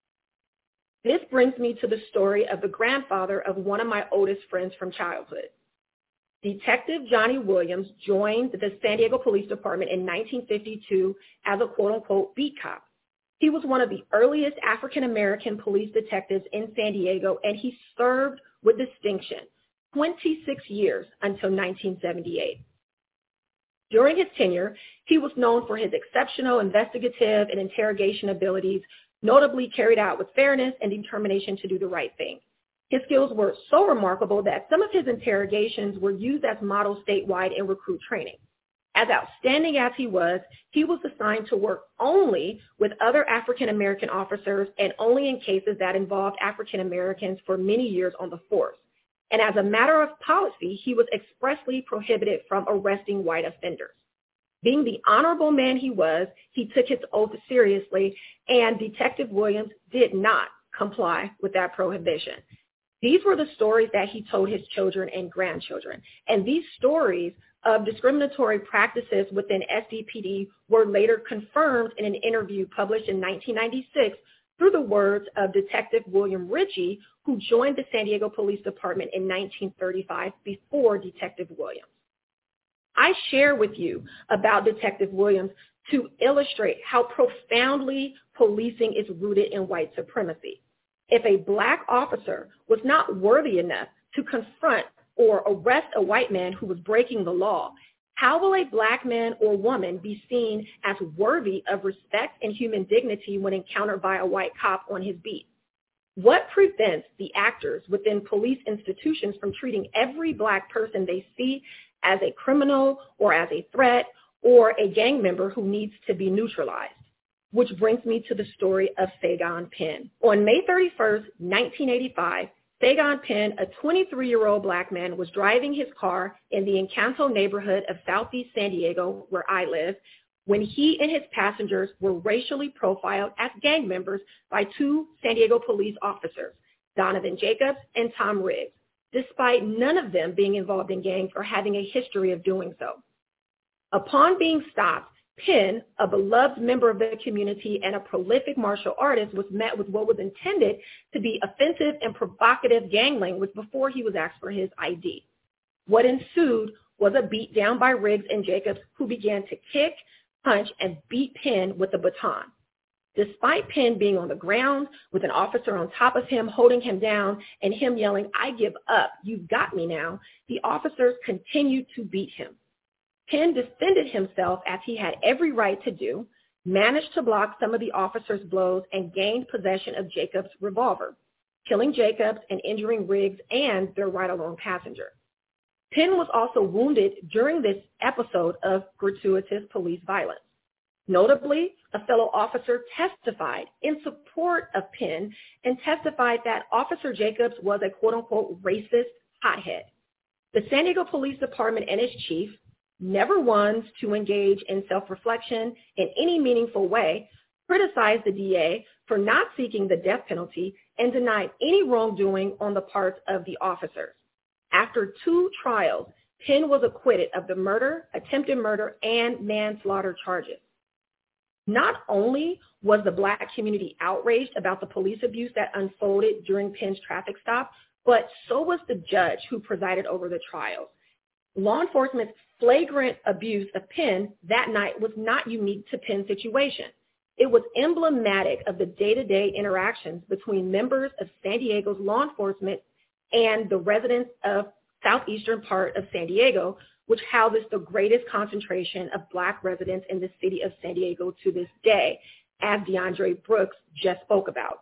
This brings me to the story of the grandfather of one of my oldest friends from childhood. Detective Johnny Williams joined the San Diego Police Department in nineteen fifty-two as a quote-unquote beat cop. He was one of the earliest African-American police detectives in San Diego, and he served with distinction twenty-six years until nineteen seventy-eight. During his tenure, he was known for his exceptional investigative and interrogation abilities, notably carried out with fairness and determination to do the right thing. His skills were so remarkable that some of his interrogations were used as models statewide in recruit training. As outstanding as he was, he was assigned to work only with other African-American officers and only in cases that involved African-Americans for many years on the force. And as a matter of policy, he was expressly prohibited from arresting white offenders. Being the honorable man he was, he took his oath seriously, and Detective Williams did not comply with that prohibition. These were the stories that he told his children and grandchildren. And these stories of discriminatory practices within S D P D were later confirmed in an interview published in nineteen ninety-six through the words of Detective William Ritchie, who joined the San Diego Police Department in nineteen thirty-five before Detective Williams. I share with you about Detective Williams to illustrate how profoundly policing is rooted in white supremacy. If a Black officer was not worthy enough to confront or arrest a white man who was breaking the law, how will a Black man or woman be seen as worthy of respect and human dignity when encountered by a white cop on his beat? What prevents the actors within police institutions from treating every Black person they see as a criminal or as a threat or a gang member who needs to be neutralized? Which brings me to the story of Sagon Penn. On May thirty-first, nineteen eighty-five, Sagon Penn, a twenty-three-year-old Black man, was driving his car in the Encanto neighborhood of Southeast San Diego, where I live, when he and his passengers were racially profiled as gang members by two San Diego police officers, Donovan Jacobs and Tom Riggs, despite none of them being involved in gangs or having a history of doing so. Upon being stopped, Penn, a beloved member of the community and a prolific martial artist, was met with what was intended to be offensive and provocative gang language before he was asked for his I D. What ensued was a beat down by Riggs and Jacobs, who began to kick, punch, and beat Penn with a baton. Despite Penn being on the ground with an officer on top of him holding him down and him yelling, "I give up, you've got me now," the officers continued to beat him. Penn defended himself as he had every right to do, managed to block some of the officers' blows, and gained possession of Jacobs' revolver, killing Jacobs and injuring Riggs and their ride-along passenger. Penn was also wounded during this episode of gratuitous police violence. Notably, a fellow officer testified in support of Penn and testified that Officer Jacobs was a quote-unquote racist hothead. The San Diego Police Department and its chief, never ones to engage in self-reflection in any meaningful way, criticized the D A for not seeking the death penalty and denied any wrongdoing on the part of the officers. After two trials, Penn was acquitted of the murder, attempted murder, and manslaughter charges. Not only was the Black community outraged about the police abuse that unfolded during Penn's traffic stop, but so was the judge who presided over the trials. Law enforcement's flagrant abuse of Penn that night was not unique to Penn's situation. It was emblematic of the day-to-day interactions between members of San Diego's law enforcement and the residents of southeastern part of San Diego, which houses the greatest concentration of Black residents in the city of San Diego to this day, as DeAndre Brooks just spoke about.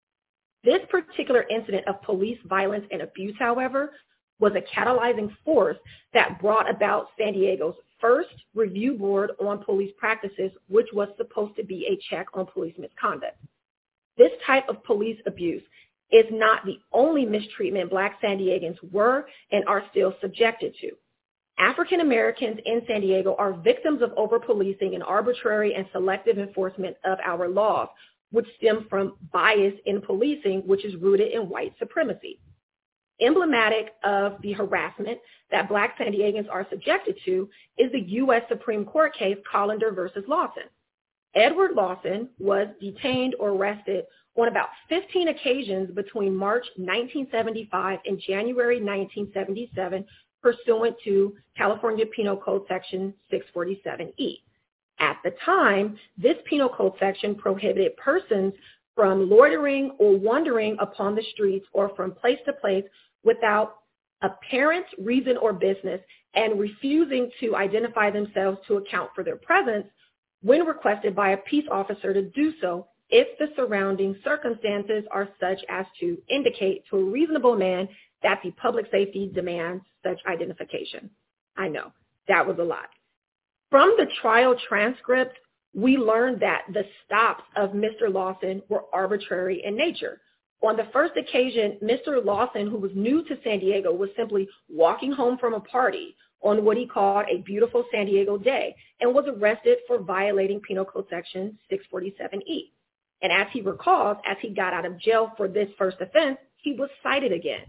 This particular incident of police violence and abuse, however, was a catalyzing force that brought about San Diego's first review board on police practices, which was supposed to be a check on police misconduct. This type of police abuse is not the only mistreatment Black San Diegans were and are still subjected to. African Americans in San Diego are victims of over-policing and arbitrary and selective enforcement of our laws, which stem from bias in policing, which is rooted in white supremacy. Emblematic of the harassment that Black San Diegans are subjected to is the U S Supreme Court case Collender versus Lawson. Edward Lawson was detained or arrested on about fifteen occasions between March nineteen seventy-five and January nineteen seventy-seven, pursuant to California Penal Code Section six forty-seven E. At the time, this penal code section prohibited persons from loitering or wandering upon the streets or from place to place without apparent reason or business and refusing to identify themselves to account for their presence when requested by a peace officer to do so if the surrounding circumstances are such as to indicate to a reasonable man that the public safety demands such identification. I know, that was a lot. From the trial transcript, we learned that the stops of Mister Lawson were arbitrary in nature. On the first occasion, Mister Lawson, who was new to San Diego, was simply walking home from a party on what he called a beautiful San Diego day and was arrested for violating Penal Code Section six forty-seven E. And as he recalls, as he got out of jail for this first offense, he was cited again.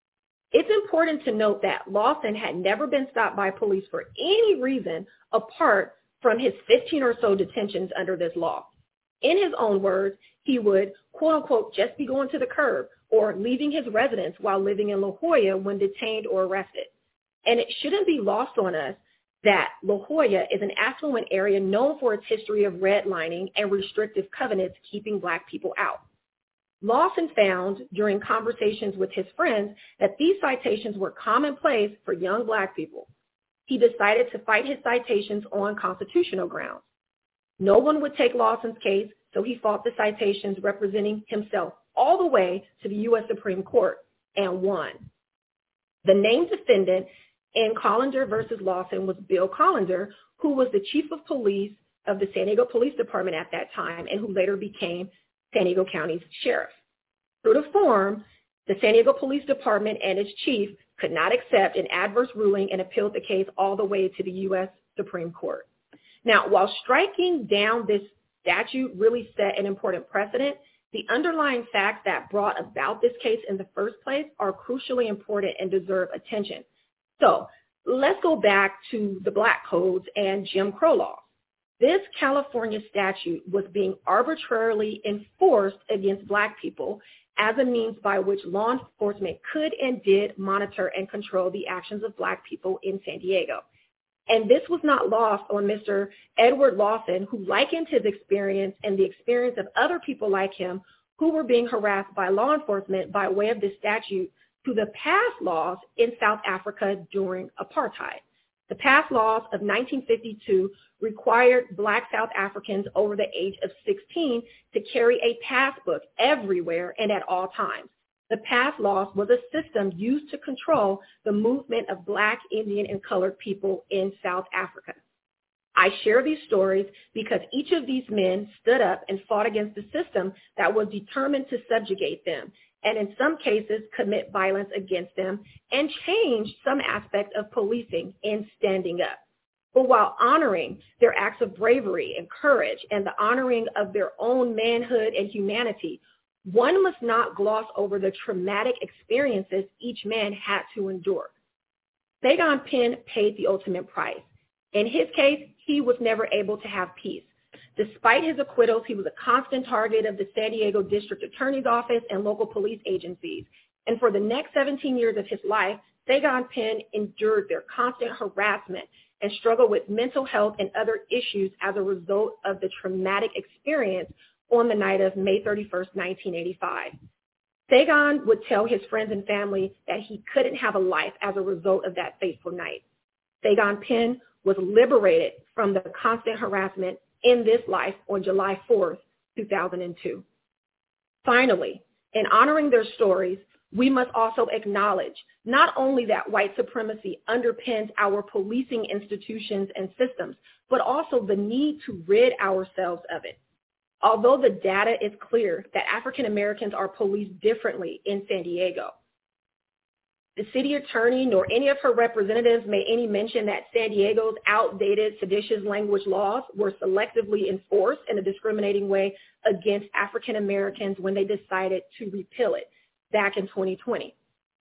It's important to note that Lawson had never been stopped by police for any reason apart from his fifteen or so detentions under this law. In his own words, he would, quote unquote, just be going to the curb or leaving his residence while living in La Jolla when detained or arrested. And it shouldn't be lost on us that La Jolla is an affluent area known for its history of redlining and restrictive covenants keeping Black people out. Lawson found during conversations with his friends that these citations were commonplace for young Black people. He decided to fight his citations on constitutional grounds. No one would take Lawson's case, so he fought the citations representing himself all the way to the U S Supreme Court and won. The named defendant in Collender versus Lawson was Bill Collender, who was the chief of police of the San Diego Police Department at that time and who later became San Diego County's sheriff. True to form, the San Diego Police Department and its chief could not accept an adverse ruling and appealed the case all the way to the U S Supreme Court. Now, while striking down this statute really set an important precedent, the underlying facts that brought about this case in the first place are crucially important and deserve attention. So let's go back to the Black codes and Jim Crow laws. This California statute was being arbitrarily enforced against Black people as a means by which law enforcement could and did monitor and control the actions of Black people in San Diego. And this was not lost on Mister Edward Lawson, who likened his experience and the experience of other people like him who were being harassed by law enforcement by way of this statute to the past laws in South Africa during apartheid. The past laws of nineteen fifty-two required Black South Africans over the age of sixteen to carry a passbook everywhere and at all times. The pass laws was a system used to control the movement of Black, Indian, and colored people in South Africa. I share these stories because each of these men stood up and fought against the system that was determined to subjugate them, and in some cases commit violence against them and change some aspect of policing in standing up. But while honoring their acts of bravery and courage and the honoring of their own manhood and humanity, one must not gloss over the traumatic experiences each man had to endure. Sagon Penn paid the ultimate price. In his case, he was never able to have peace. Despite his acquittals, he was a constant target of the San Diego District Attorney's Office and local police agencies. And for the next seventeen years of his life, Sagon Penn endured their constant harassment and struggled with mental health and other issues as a result of the traumatic experience on the night of May thirty-first, nineteen eighty-five. Sagon would tell his friends and family that he couldn't have a life as a result of that fateful night. Sagon Penn was liberated from the constant harassment in this life on July fourth, two thousand two. Finally, in honoring their stories, we must also acknowledge not only that white supremacy underpins our policing institutions and systems, but also the need to rid ourselves of it. Although the data is clear that African Americans are policed differently in San Diego, the city attorney nor any of her representatives made any mention that San Diego's outdated seditious language laws were selectively enforced in a discriminating way against African Americans when they decided to repeal it back in twenty twenty.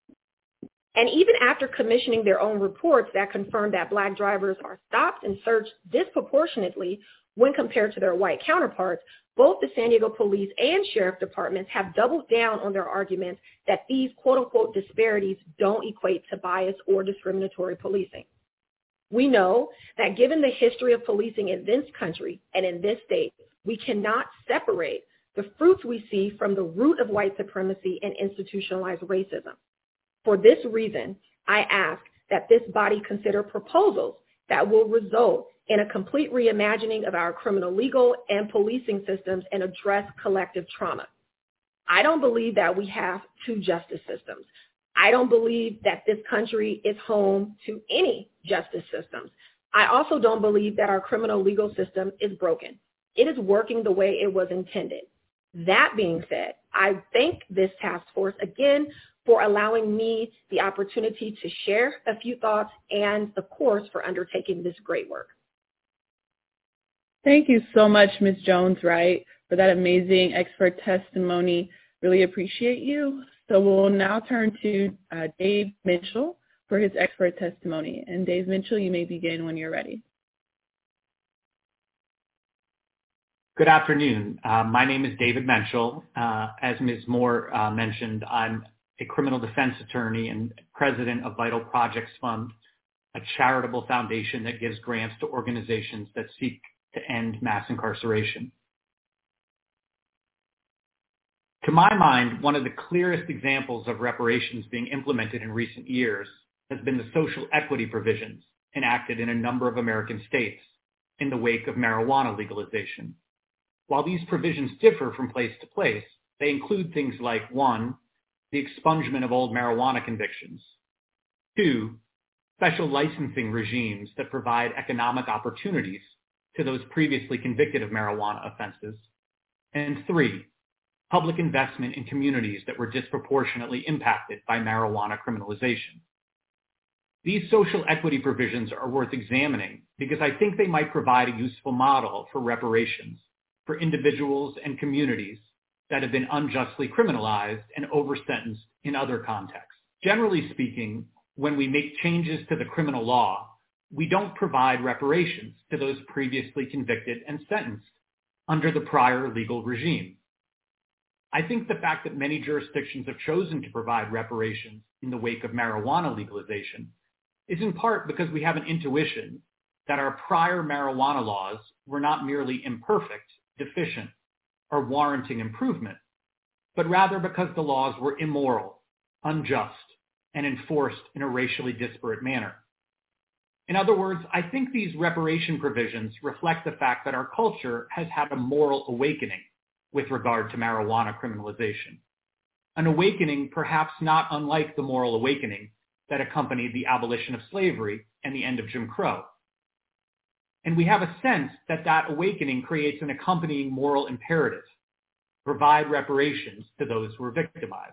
And even after commissioning their own reports that confirmed that black drivers are stopped and searched disproportionately when compared to their white counterparts, both the San Diego Police and Sheriff Departments have doubled down on their arguments that these quote-unquote disparities don't equate to bias or discriminatory policing. We know that given the history of policing in this country and in this state, we cannot separate the fruits we see from the root of white supremacy and institutionalized racism. For this reason, I ask that this body consider proposals that will result in a complete reimagining of our criminal legal and policing systems and address collective trauma. I don't believe that we have two justice systems. I don't believe that this country is home to any justice systems. I also don't believe that our criminal legal system is broken. It is working the way it was intended. That being said, I thank this task force again for allowing me the opportunity to share a few thoughts and, of course, for undertaking this great work. Thank you so much, Miz Jones-Wright, for that amazing expert testimony. Really appreciate you. So we'll now turn to uh, Dave Mitchell for his expert testimony. And Dave Mitchell, you may begin when you're ready. Good afternoon. Uh, my name is David Mitchell. Uh, as Miz Moore uh, mentioned, I'm a criminal defense attorney and president of Vital Projects Fund, a charitable foundation that gives grants to organizations that seek to end mass incarceration. To my mind, one of the clearest examples of reparations being implemented in recent years has been the social equity provisions enacted in a number of American states in the wake of marijuana legalization. While these provisions differ from place to place, they include things like, one, the expungement of old marijuana convictions, two, special licensing regimes that provide economic opportunities to those previously convicted of marijuana offenses, and three, public investment in communities that were disproportionately impacted by marijuana criminalization. These social equity provisions are worth examining because I think they might provide a useful model for reparations for individuals and communities that have been unjustly criminalized and over-sentenced in other contexts. Generally speaking, when we make changes to the criminal law, we don't provide reparations to those previously convicted and sentenced under the prior legal regime. I think the fact that many jurisdictions have chosen to provide reparations in the wake of marijuana legalization is in part because we have an intuition that our prior marijuana laws were not merely imperfect, deficient, or warranting improvement, but rather because the laws were immoral, unjust, and enforced in a racially disparate manner. In other words, I think these reparation provisions reflect the fact that our culture has had a moral awakening with regard to marijuana criminalization, an awakening perhaps not unlike the moral awakening that accompanied the abolition of slavery and the end of Jim Crow. And we have a sense that that awakening creates an accompanying moral imperative: provide reparations to those who were victimized.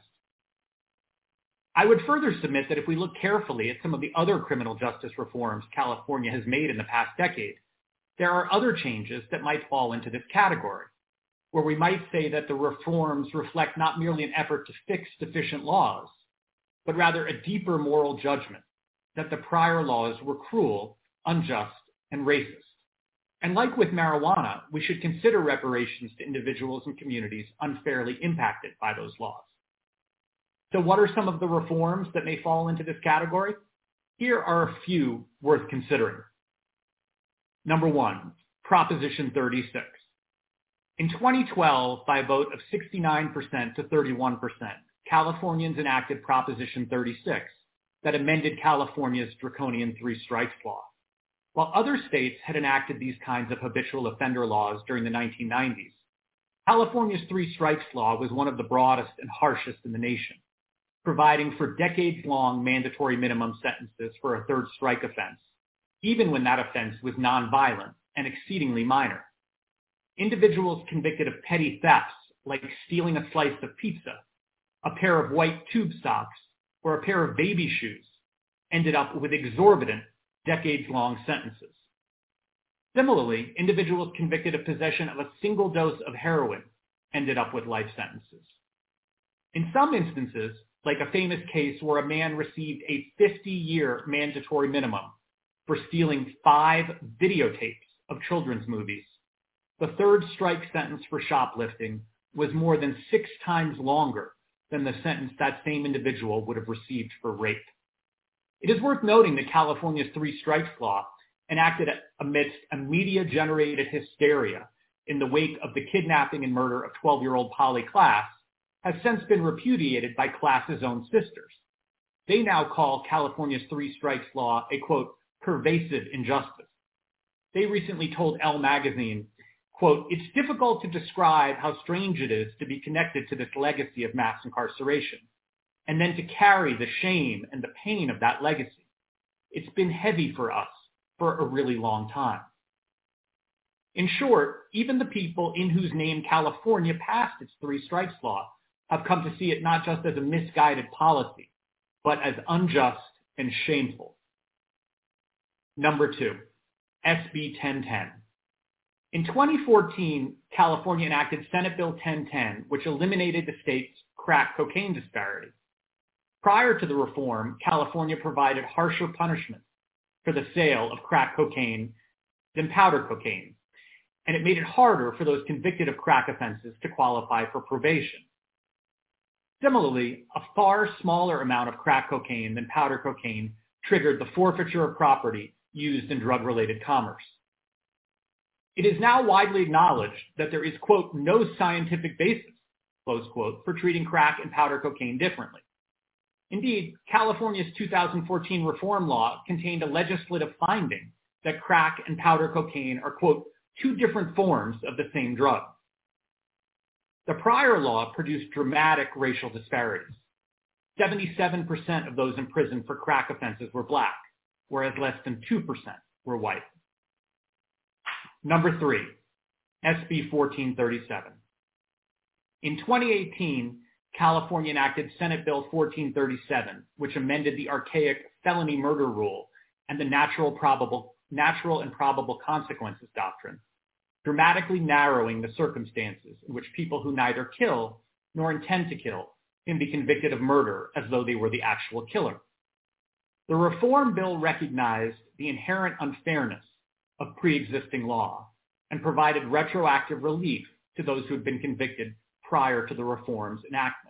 I would further submit that if we look carefully at some of the other criminal justice reforms California has made in the past decade, there are other changes that might fall into this category, where we might say that the reforms reflect not merely an effort to fix deficient laws, but rather a deeper moral judgment that the prior laws were cruel, unjust, and racist. And like with marijuana, we should consider reparations to individuals and communities unfairly impacted by those laws. So what are some of the reforms that may fall into this category? Here are a few worth considering. Number one, Proposition thirty-six. In twenty twelve, by a vote of sixty-nine percent to thirty-one percent, Californians enacted Proposition thirty-six that amended California's draconian three strikes law. While other states had enacted these kinds of habitual offender laws during the nineteen nineties, California's three strikes law was one of the broadest and harshest in the nation, providing for decades-long mandatory minimum sentences for a third strike offense, even when that offense was nonviolent and exceedingly minor. Individuals convicted of petty thefts, like stealing a slice of pizza, a pair of white tube socks, or a pair of baby shoes, ended up with exorbitant, decades-long sentences. Similarly, individuals convicted of possession of a single dose of heroin ended up with life sentences. In some instances, like a famous case where a man received a fifty-year mandatory minimum for stealing five videotapes of children's movies, the third strike sentence for shoplifting was more than six times longer than the sentence that same individual would have received for rape. It is worth noting that California's three strikes law, enacted amidst a media-generated hysteria in the wake of the kidnapping and murder of twelve-year-old Polly Klaas, has since been repudiated by Klaas's own sisters. They now call California's three strikes law a, quote, pervasive injustice. They recently told Elle magazine, quote, it's difficult to describe how strange it is to be connected to this legacy of mass incarceration, and then to carry the shame and the pain of that legacy. It's been heavy for us for a really long time. In short, even the people in whose name California passed its three strikes law have come to see it not just as a misguided policy, but as unjust and shameful. Number two, S B ten ten. In twenty fourteen, California enacted Senate Bill ten ten, which eliminated the state's crack cocaine disparity. Prior to the reform, California provided harsher punishments for the sale of crack cocaine than powder cocaine, and it made it harder for those convicted of crack offenses to qualify for probation. Similarly, a far smaller amount of crack cocaine than powder cocaine triggered the forfeiture of property used in drug-related commerce. It is now widely acknowledged that there is, quote, no scientific basis, close quote, for treating crack and powder cocaine differently. Indeed, California's two thousand fourteen reform law contained a legislative finding that crack and powder cocaine are, quote, two different forms of the same drug. The prior law produced dramatic racial disparities. seventy-seven percent of those in prison for crack offenses were black, whereas less than two percent were white. Number three, S B fourteen thirty-seven. In twenty eighteen, California enacted Senate Bill fourteen thirty-seven, which amended the archaic felony murder rule and the natural, probable, natural and probable consequences doctrine, dramatically narrowing the circumstances in which people who neither kill nor intend to kill can be convicted of murder as though they were the actual killer. The reform bill recognized the inherent unfairness of pre-existing law and provided retroactive relief to those who had been convicted prior to the reform's enactment.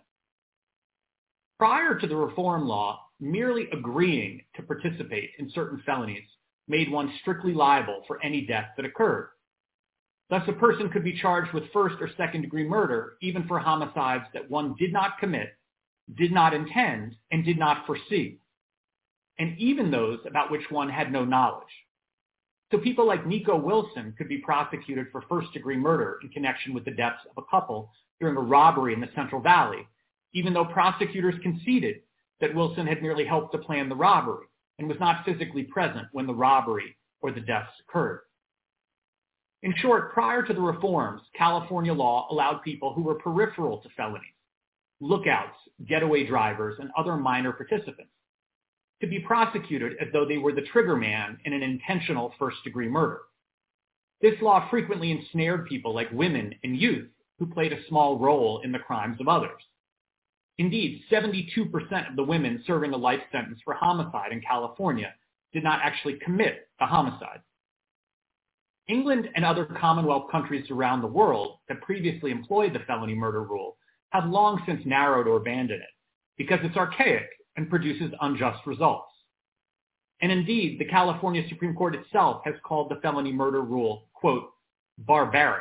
Prior to the reform law, merely agreeing to participate in certain felonies made one strictly liable for any death that occurred. Thus, a person could be charged with first or second degree murder even for homicides that one did not commit, did not intend, and did not foresee, and even those about which one had no knowledge. So people like Nico Wilson could be prosecuted for first degree murder in connection with the deaths of a couple during a robbery in the Central Valley, even though prosecutors conceded that Wilson had merely helped to plan the robbery and was not physically present when the robbery or the deaths occurred. In short, prior to the reforms, California law allowed people who were peripheral to felonies, lookouts, getaway drivers, and other minor participants, to be prosecuted as though they were the trigger man in an intentional first-degree murder. This law frequently ensnared people like women and youth who played a small role in the crimes of others. Indeed, seventy-two percent of the women serving a life sentence for homicide in California did not actually commit the homicide. England and other Commonwealth countries around the world that previously employed the felony murder rule have long since narrowed or abandoned it, because it's archaic and produces unjust results. And indeed, the California Supreme Court itself has called the felony murder rule, quote, barbaric.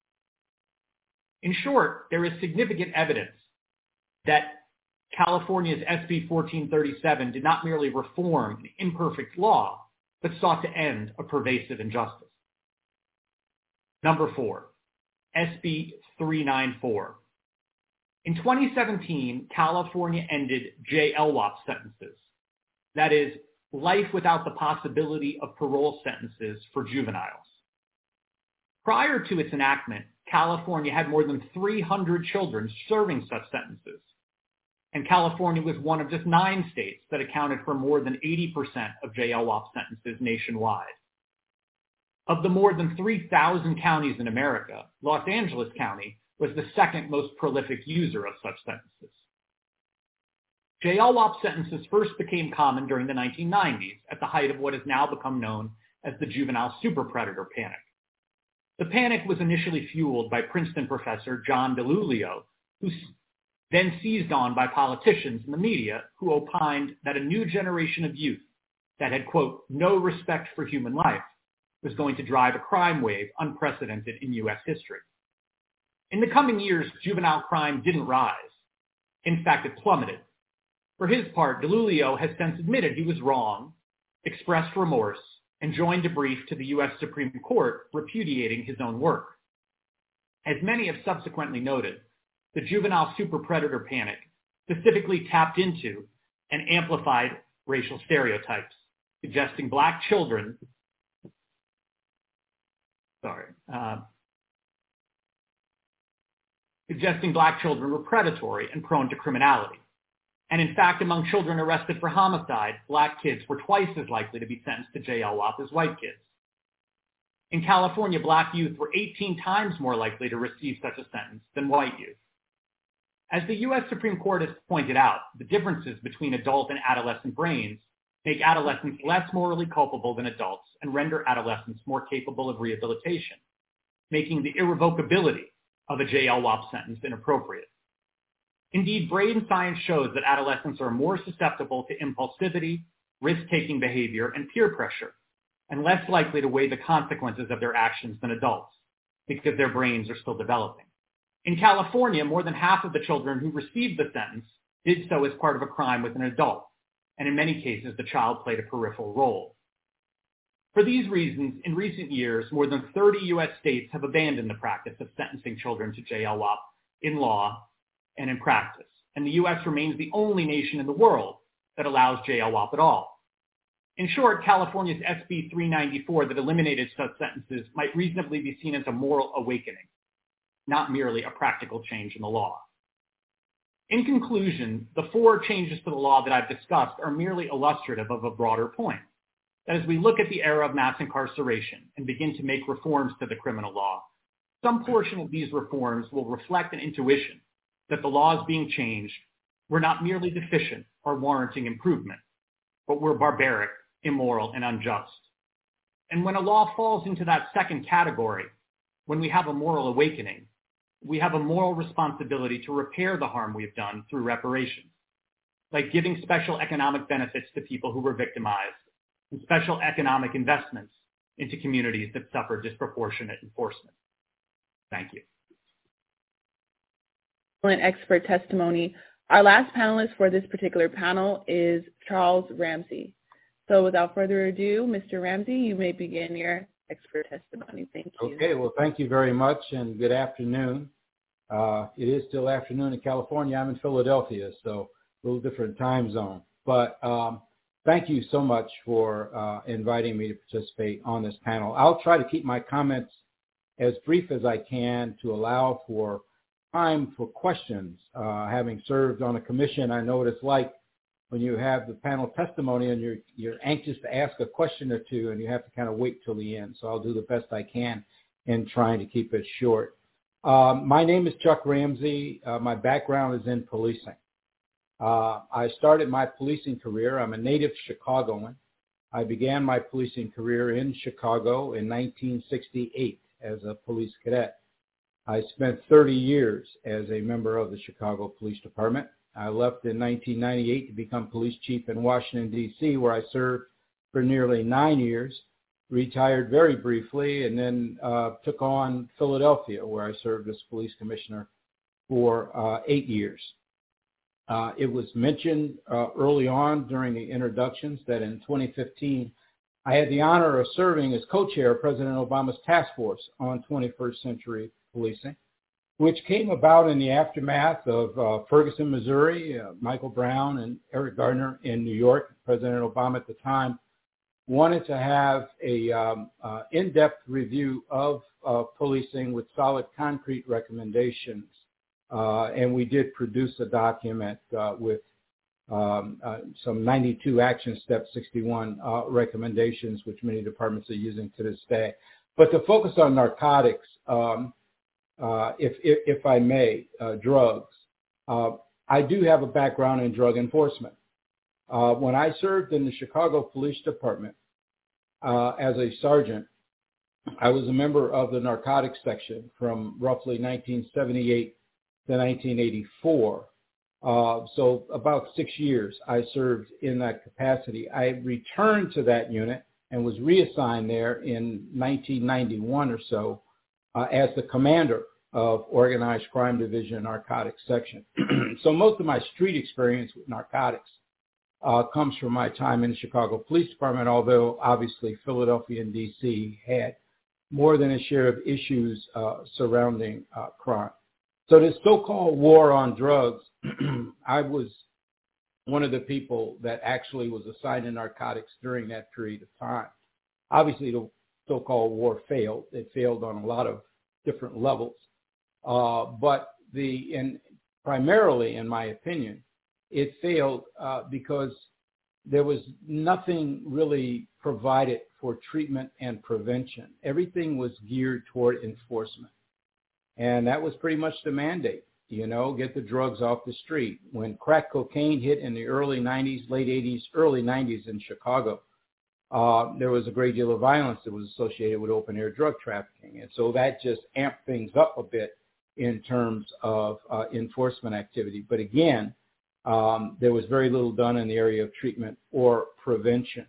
In short, there is significant evidence that California's S B fourteen thirty-seven did not merely reform an imperfect law, but sought to end a pervasive injustice. Number four, S B three ninety-four. In twenty seventeen, California ended J L W O P sentences. That is, life without the possibility of parole sentences for juveniles. Prior to its enactment, California had more than three hundred children serving such sentences. And California was one of just nine states that accounted for more than eighty percent of J L W O P sentences nationwide. Of the more than three thousand counties in America, Los Angeles County was the second most prolific user of such sentences. J L W O P sentences first became common during the nineteen nineties at the height of what has now become known as the juvenile superpredator panic. The panic was initially fueled by Princeton professor John DiIulio, who then seized on by politicians and the media who opined that a new generation of youth that had, quote, no respect for human life was going to drive a crime wave unprecedented in U S history. In the coming years, juvenile crime didn't rise. In fact, it plummeted. For his part, DiIulio has since admitted he was wrong, expressed remorse, and joined a brief to the U S Supreme Court repudiating his own work. As many have subsequently noted, the juvenile superpredator panic specifically tapped into and amplified racial stereotypes, suggesting black children, sorry, uh, suggesting black children were predatory and prone to criminality. And in fact, among children arrested for homicide, black kids were twice as likely to be sentenced to J L W O P as white kids. In California, black youth were eighteen times more likely to receive such a sentence than white youth. As the U S Supreme Court has pointed out, the differences between adult and adolescent brains make adolescents less morally culpable than adults and render adolescents more capable of rehabilitation, making the irrevocability of a J L W O P sentence inappropriate. Indeed, brain science shows that adolescents are more susceptible to impulsivity, risk-taking behavior, and peer pressure, and less likely to weigh the consequences of their actions than adults, because their brains are still developing. In California, more than half of the children who received the sentence did so as part of a crime with an adult, and in many cases, the child played a peripheral role. For these reasons, in recent years, more than thirty U S states have abandoned the practice of sentencing children to J L W O P in law and in practice, and the U S remains the only nation in the world that allows J L W O P at all. In short, California's S B three ninety-four that eliminated such sentences might reasonably be seen as a moral awakening, not merely a practical change in the law. In conclusion, the four changes to the law that I've discussed are merely illustrative of a broader point. That as we look at the era of mass incarceration and begin to make reforms to the criminal law, some portion of these reforms will reflect an intuition that the laws being changed were not merely deficient or warranting improvement, but were barbaric, immoral, and unjust. And when a law falls into that second category, when we have a moral awakening, we have a moral responsibility to repair the harm we've done through reparations, like giving special economic benefits to people who were victimized and special economic investments into communities that suffer disproportionate enforcement. Thank you. Excellent expert testimony. Our last panelist for this particular panel is Charles Ramsey. So without further ado, Mister Ramsey, you may begin your expert testimony. Thank you. Okay, well, thank you very much, and good afternoon. Uh, it is still afternoon in California. I'm in Philadelphia, so a little different time zone. But um, thank you so much for uh, inviting me to participate on this panel. I'll try to keep my comments as brief as I can to allow for time for questions. Uh, having served on a commission, I know what it's like when you have the panel testimony and you're, you're anxious to ask a question or two and you have to kind of wait till the end. So I'll do the best I can in trying to keep it short. Um, my name is Chuck Ramsey. Uh, my background is in policing. Uh, I started my policing career. I'm a native Chicagoan. I began my policing career in Chicago in nineteen sixty-eight as a police cadet. I spent thirty years as a member of the Chicago Police Department. I left in nineteen ninety-eight to become police chief in Washington, D C, where I served for nearly nine years, retired very briefly, and then uh, took on Philadelphia, where I served as police commissioner for uh, eight years. Uh, it was mentioned uh, early on during the introductions that in twenty fifteen, I had the honor of serving as co-chair of President Obama's task force on twenty-first century policing, which came about in the aftermath of uh, Ferguson, Missouri, uh, Michael Brown and Eric Gardner in New York. President Obama at the time wanted to have a um, uh, in-depth review of uh, policing with solid concrete recommendations. Uh, and we did produce a document uh, with um, uh, some ninety-two action steps, sixty-one uh, recommendations, which many departments are using to this day. But to focus on narcotics, um, uh, if, if, if I may, uh, drugs, uh, I do have a background in drug enforcement. Uh, when I served in the Chicago Police Department uh, as a sergeant, I was a member of the narcotics section from roughly nineteen seventy-eight to nineteen eighty-four. Uh, so about six years I served in that capacity. I returned to that unit and was reassigned there in nineteen ninety-one or so uh, as the commander of Organized Crime Division Narcotics Section. So most of my street experience with narcotics uh, comes from my time in the Chicago Police Department, although obviously Philadelphia and D C had more than a share of issues uh, surrounding uh, crime. So this so-called war on drugs, I was one of the people that actually was assigned to narcotics during that period of time. Obviously, the so-called war failed. It failed on a lot of different levels. Uh, but the, in, primarily, in my opinion, it failed uh, because there was nothing really provided for treatment and prevention. Everything was geared toward enforcement. And that was pretty much the mandate, you know, get the drugs off the street. When crack cocaine hit in the early nineties, late eighties, early nineties in Chicago, uh, there was a great deal of violence that was associated with open-air drug trafficking. And so that just amped things up a bit in terms of uh, enforcement activity. But again, um, there was very little done in the area of treatment or prevention.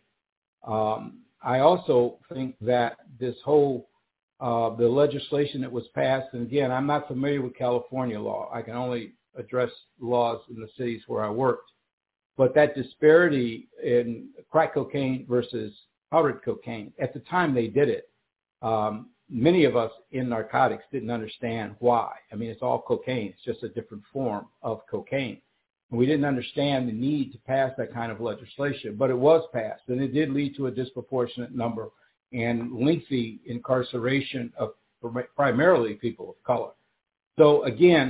Um, I also think that this whole Uh, the legislation that was passed, and again, I'm not familiar with California law. I can only address laws in the cities where I worked. But that disparity in crack cocaine versus powdered cocaine, at the time they did it, um, many of us in narcotics didn't understand why. I mean, it's all cocaine. It's just a different form of cocaine. And we didn't understand the need to pass that kind of legislation, but it was passed, and it did lead to a disproportionate number and lengthy incarceration of primarily people of color. So again,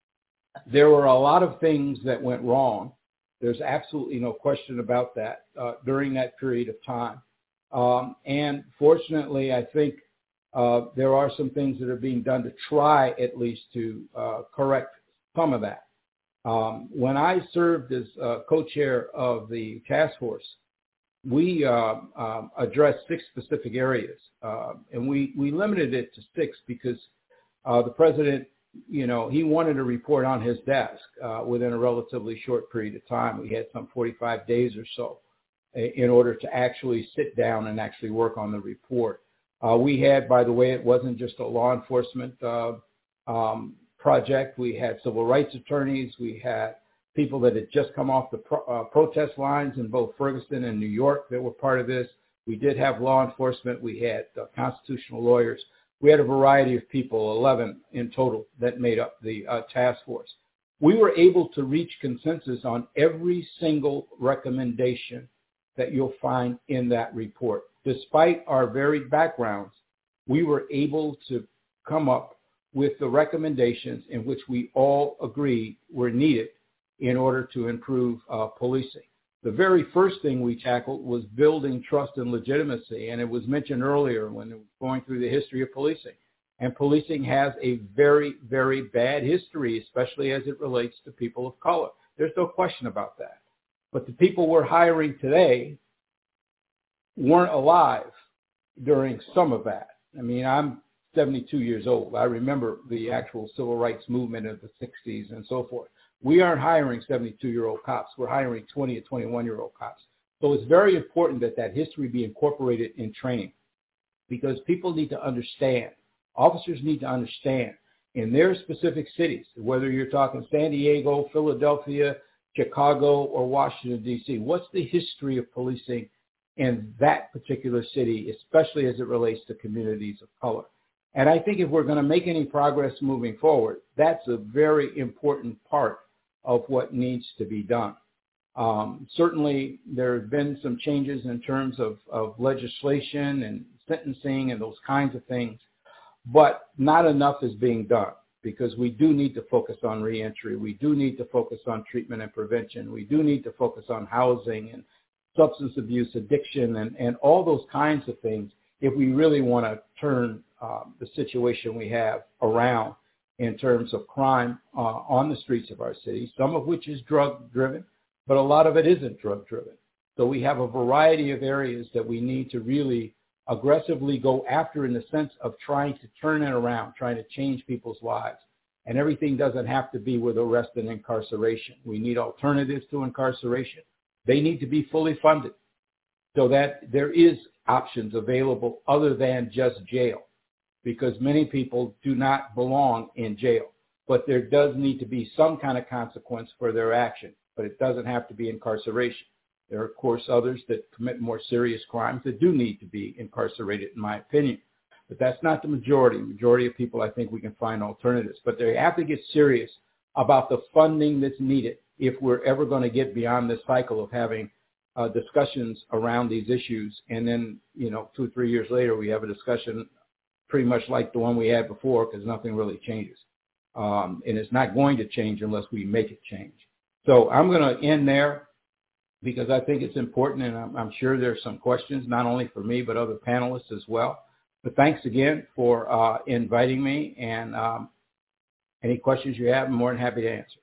there were a lot of things that went wrong. There's absolutely no question about that uh, during that period of time. Um, and fortunately, I think uh, there are some things that are being done to try at least to uh, correct some of that. Um, when I served as uh, co-chair of the task force, we uh, uh, addressed six specific areas, uh, and we, we limited it to six because uh, the president, you know, he wanted a report on his desk uh, within a relatively short period of time. We had some forty-five days or so in order to actually sit down and actually work on the report. Uh, we had, by the way, it wasn't just a law enforcement uh, um, project. We had civil rights attorneys. We had people that had just come off the pro- uh, protest lines in both Ferguson and New York that were part of this. We did have law enforcement. We had uh, constitutional lawyers. We had a variety of people, eleven in total, that made up the uh, task force. We were able to reach consensus on every single recommendation that you'll find in that report. Despite our varied backgrounds, we were able to come up with the recommendations in which we all agreed were needed in order to improve uh, policing. The very first thing we tackled was building trust and legitimacy, and it was mentioned earlier when going through the history of policing. And policing has a very, very bad history, especially as it relates to people of color. There's no question about that. But the people we're hiring today weren't alive during some of that. I mean, I'm seventy-two years old. I remember the actual civil rights movement of the sixties and so forth. We aren't hiring seventy-two-year-old cops. We're hiring twenty and twenty-one-year-old cops. So it's very important that that history be incorporated in training, because people need to understand, officers need to understand in their specific cities, whether you're talking San Diego, Philadelphia, Chicago, or Washington, D C, what's the history of policing in that particular city, especially as it relates to communities of color. And I think if we're going to make any progress moving forward, that's a very important part of what needs to be done. Um, certainly, there have been some changes in terms of, of legislation and sentencing and those kinds of things, but not enough is being done, because we do need to focus on reentry. We do need to focus on treatment and prevention. We do need to focus on housing and substance abuse, addiction, and, and all those kinds of things if we really want to turn uh, the situation we have around in terms of crime uh, on the streets of our city, some of which is drug-driven, but a lot of it isn't drug-driven. So we have a variety of areas that we need to really aggressively go after in the sense of trying to turn it around, trying to change people's lives. And everything doesn't have to be with arrest and incarceration. We need alternatives to incarceration. They need to be fully funded so that there is options available other than just jail, because many people do not belong in jail. But there does need to be some kind of consequence for their action, but it doesn't have to be incarceration. There are, of course, others that commit more serious crimes that do need to be incarcerated, in my opinion. But that's not the majority. The majority of people, I think we can find alternatives. But they have to get serious about the funding that's needed if we're ever going to get beyond this cycle of having uh, discussions around these issues. And then, you know, two or three years later, we have a discussion pretty much like the one we had before, because nothing really changes. Um, and it's not going to change unless we make it change. So I'm going to end there, because I think it's important, and I'm, I'm sure there's some questions, not only for me, but other panelists as well. But thanks again for uh, inviting me, and um, any questions you have, I'm more than happy to answer.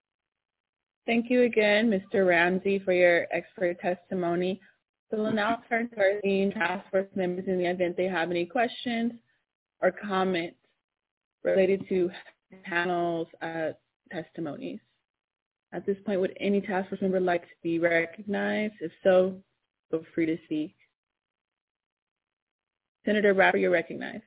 Thank you again, Mister Ramsey, for your expert testimony. So we'll now turn to our lead task force members in the event they have any questions or comments related to the panel's uh, testimonies. At this point, would any task force member like to be recognized? If so, feel free to speak. Senator Bradford, you're recognized.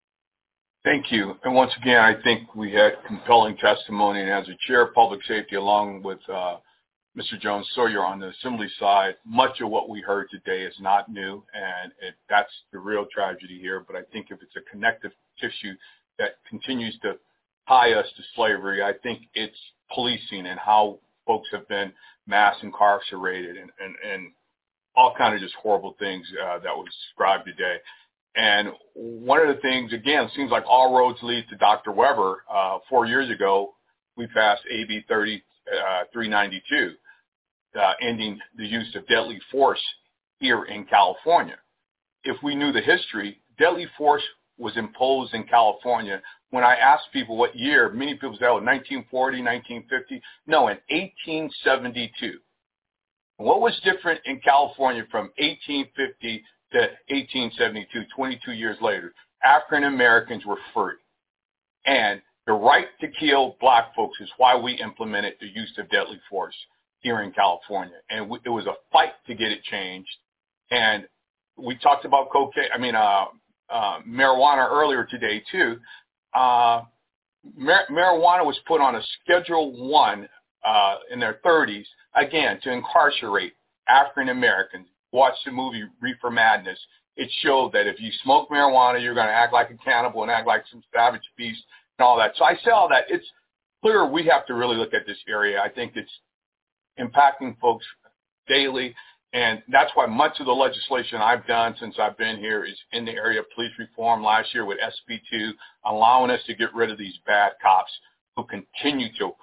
Thank you. And once again, I think we had compelling testimony. And as a chair of public safety, along with uh, Mister Jones Sawyer on the assembly side, much of what we heard today is not new, and it, that's the real tragedy here. But I think if it's a connective tissue that continues to tie us to slavery, I think it's policing and how folks have been mass incarcerated and, and, and all kind of just horrible things uh, that was described today. And one of the things, again, it seems like all roads lead to Doctor Weber. Uh, four years ago, we passed A B thirty-three ninety-two, uh, ending the use of deadly force here in California. If we knew the history, deadly force was imposed in California. When I asked people what year, many people say, oh, nineteen forty, nineteen fifty. No, in eighteen seventy-two. What was different in California from eighteen fifty to eighteen seventy-two, twenty-two years later? African Americans were free. And the right to kill black folks is why we implemented the use of deadly force here in California. And we, it was a fight to get it changed. And we talked about cocaine, I mean, uh, uh, marijuana earlier today too. Uh, mar- marijuana was put on a Schedule One uh, in their thirties, again, to incarcerate African Americans. Watch the movie Reefer Madness. It showed that if you smoke marijuana, you're going to act like a cannibal and act like some savage beast and all that. So I say all that. It's clear we have to really look at this area. I think it's impacting folks daily, and that's why much of the legislation I've done since I've been here is in the area of police reform last year with S B two, allowing us to get rid of these bad cops who continue to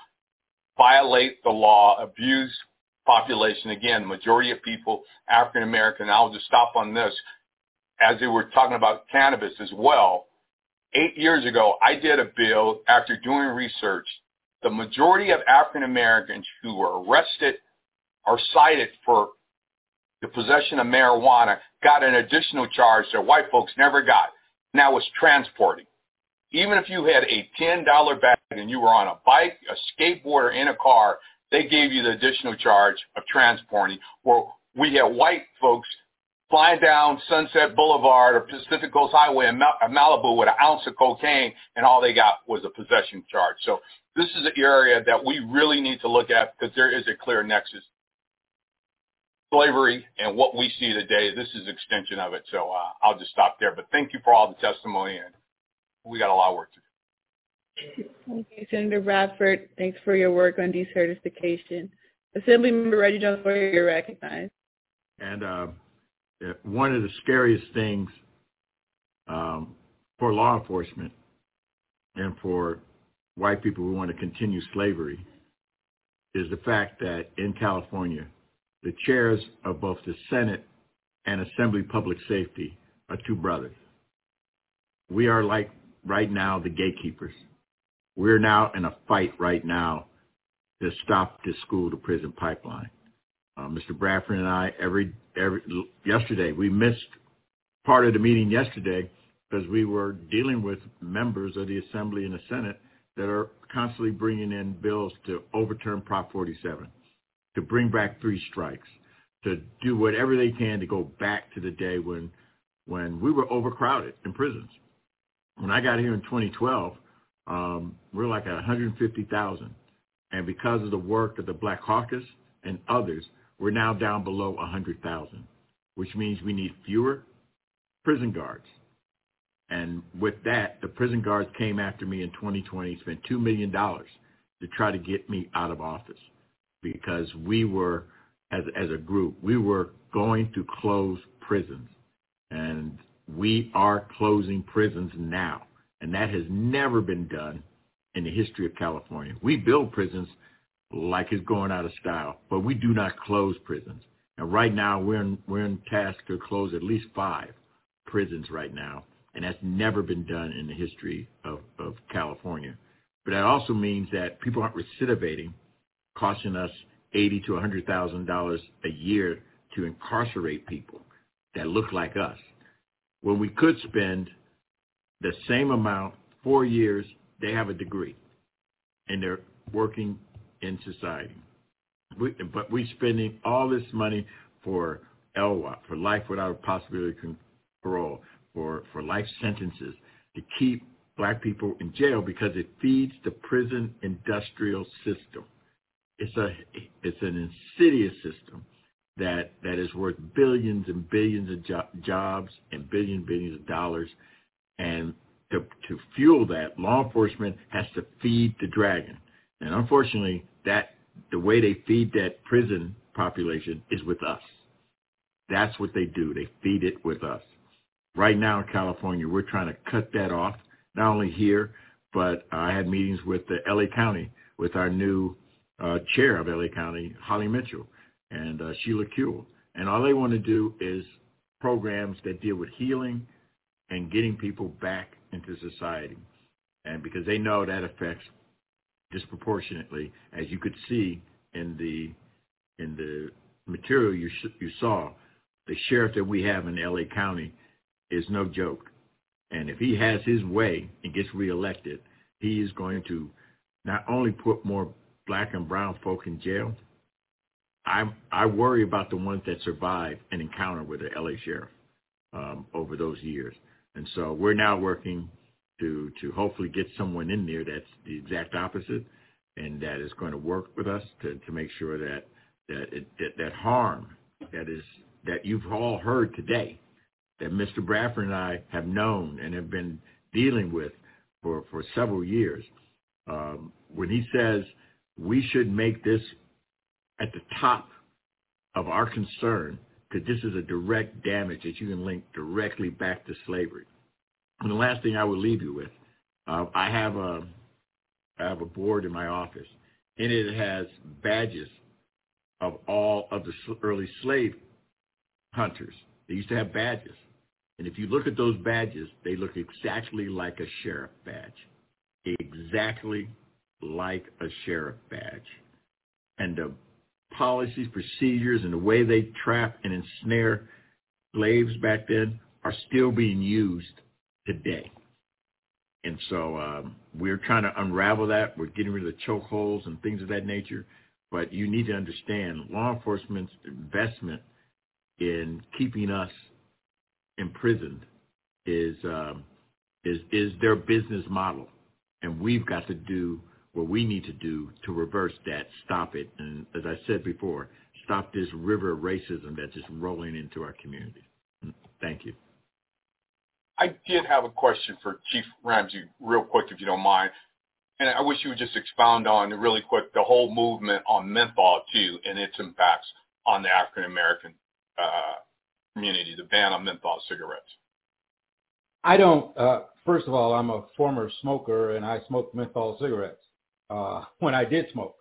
violate the law, abuse population. Again, the majority of people, African American. I'll just stop on this. As they were talking about cannabis as well, eight years ago, I did a bill after doing research. The majority of African Americans who were arrested or cited for the possession of marijuana got an additional charge that white folks never got. And that was transporting. Even if you had a ten dollar bag and you were on a bike, a skateboard, or in a car, they gave you the additional charge of transporting. Where we had white folks flying down Sunset Boulevard or Pacific Coast Highway in Mal- Malibu with an ounce of cocaine, and all they got was a possession charge. So this is an area that we really need to look at because there is a clear nexus. Slavery and what we see today, this is an extension of it. So uh, I'll just stop there. But thank you for all the testimony, and we got a lot of work to do. Thank you, Senator Bradford. Thanks for your work on decertification. Assemblymember Reggie Jones, you're recognized. And uh, one of the scariest things um, for law enforcement and for white people who want to continue slavery is the fact that in California, the chairs of both the Senate and Assembly Public Safety are two brothers. We are like right now the gatekeepers. We're now in a fight right now to stop this school to prison pipeline. Uh, Mister Bradford and I, every every yesterday, we missed part of the meeting yesterday because we were dealing with members of the Assembly and the Senate that are constantly bringing in bills to overturn Prop forty-seven, to bring back three strikes, to do whatever they can to go back to the day when when we were overcrowded in prisons. When I got here in twenty twelve, um, we were like at one hundred fifty thousand. And because of the work of the Black Caucus and others, we're now down below one hundred thousand, which means we need fewer prison guards. And with that, the prison guards came after me in twenty twenty, spent two million dollars to try to get me out of office because we were, as, as a group, we were going to close prisons. And we are closing prisons now. And that has never been done in the history of California. We build prisons like it's going out of style, but we do not close prisons. And right now, we're in, we're in task to close at least five prisons right now. And that's never been done in the history of, of California. But that also means that people aren't recidivating, costing us eighty thousand to one hundred thousand dollars a year to incarcerate people that look like us. When we could spend the same amount, four years, they have a degree, and they're working in society. We, but we're spending all this money for L W O P, for life without a possibility of parole, for, for life sentences, to keep black people in jail because it feeds the prison industrial system. It's a it's an insidious system that, that is worth billions and billions of jo- jobs and billions and billions of dollars. And to, to fuel that, law enforcement has to feed the dragon. And unfortunately, that the way they feed that prison population is with us. That's what they do. They feed it with us. Right now in California, we're trying to cut that off, not only here, but I had meetings with the L A County, with our new uh, chair of L A County, Holly Mitchell, and uh, Sheila Kuehl. And all they want to do is programs that deal with healing and getting people back into society. And because they know that affects disproportionately, as you could see in the in the material you sh- you saw, the sheriff that we have in L A County is no joke. And if he has his way and gets reelected, he is going to not only put more black and brown folk in jail. I I worry about the ones that survive an encounter with the L A sheriff um, over those years. And so we're now working to to hopefully get someone in there that's the exact opposite, and that is going to work with us to, to make sure that that, it, that that harm that is that you've all heard today, that Mister Bradford and I have known and have been dealing with for, for several years. Um, when he says we should make this at the top of our concern, because this is a direct damage that you can link directly back to slavery. And the last thing I would leave you with, uh, I have a I have a board in my office, and it has badges of all of the early slave hunters. They used to have badges. And if you look at those badges, they look exactly like a sheriff badge. Exactly like a sheriff badge. And the policies, procedures, and the way they trap and ensnare slaves back then are still being used today. And so um, we're trying to unravel that. We're getting rid of the chokeholds and things of that nature. But you need to understand law enforcement's investment in keeping us imprisoned is um, is is their business model, and we've got to do what we need to do to reverse that, stop it, and as I said before, stop this river of racism that's just rolling into our community. Thank you. I did have a question for Chief Ramsey, real quick, if you don't mind. And I wish you would just expound on, really quick, the whole movement on menthol, too, and its impacts on the African-American uh, community, the ban on menthol cigarettes. I don't, uh, first of all, I'm a former smoker, and I smoked menthol cigarettes uh, when I did smoke.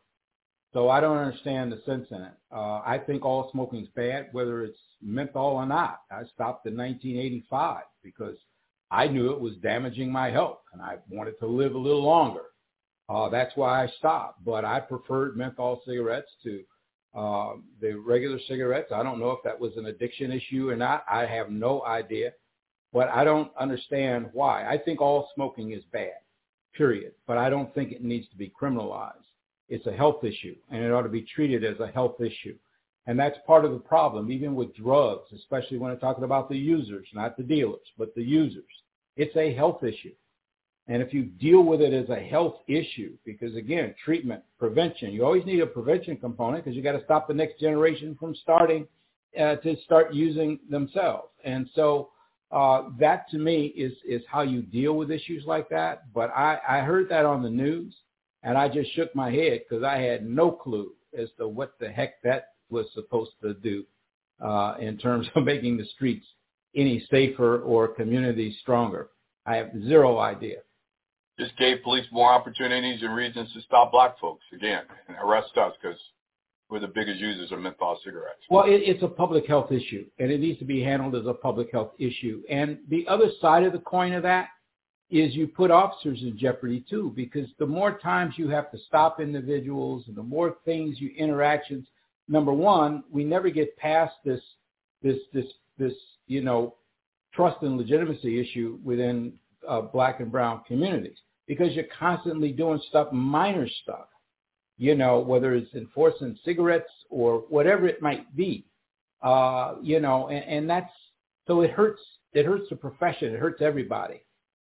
So I don't understand the sense in it. Uh, I think all smoking is bad, whether it's menthol or not. I stopped in nineteen eighty-five because I knew it was damaging my health, and I wanted to live a little longer. Uh, that's why I stopped. But I preferred menthol cigarettes to uh, the regular cigarettes. I don't know if that was an addiction issue or not. I have no idea. But I don't understand why. I think all smoking is bad, period. But I don't think it needs to be criminalized. It's a health issue, and it ought to be treated as a health issue. And that's part of the problem, even with drugs, especially when I'm talking about the users, not the dealers, but the users. It's a health issue. And if you deal with it as a health issue, because, again, treatment, prevention, you always need a prevention component because you got to stop the next generation from starting uh, to start using themselves. And so uh, that, to me, is, is how you deal with issues like that. But I, I heard that on the news. And I just shook my head because I had no clue as to what the heck that was supposed to do uh, in terms of making the streets any safer or communities stronger. I have zero idea. Just gave police more opportunities and reasons to stop black folks again and arrest us because we're the biggest users of menthol cigarettes. Well, it, it's a public health issue, and it needs to be handled as a public health issue. And the other side of the coin of that is you put officers in jeopardy too, because the more times you have to stop individuals and the more things you interactions, number one, we never get past this, this, this, this, you know, trust and legitimacy issue within uh, black and brown communities because you're constantly doing stuff, minor stuff, you know, whether it's enforcing cigarettes or whatever it might be, uh, you know, and, and that's, so it hurts, it hurts the profession, it hurts everybody.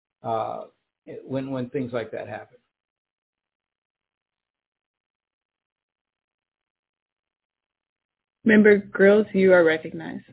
Uh, when when things like that happen. Member Grills, you are recognized.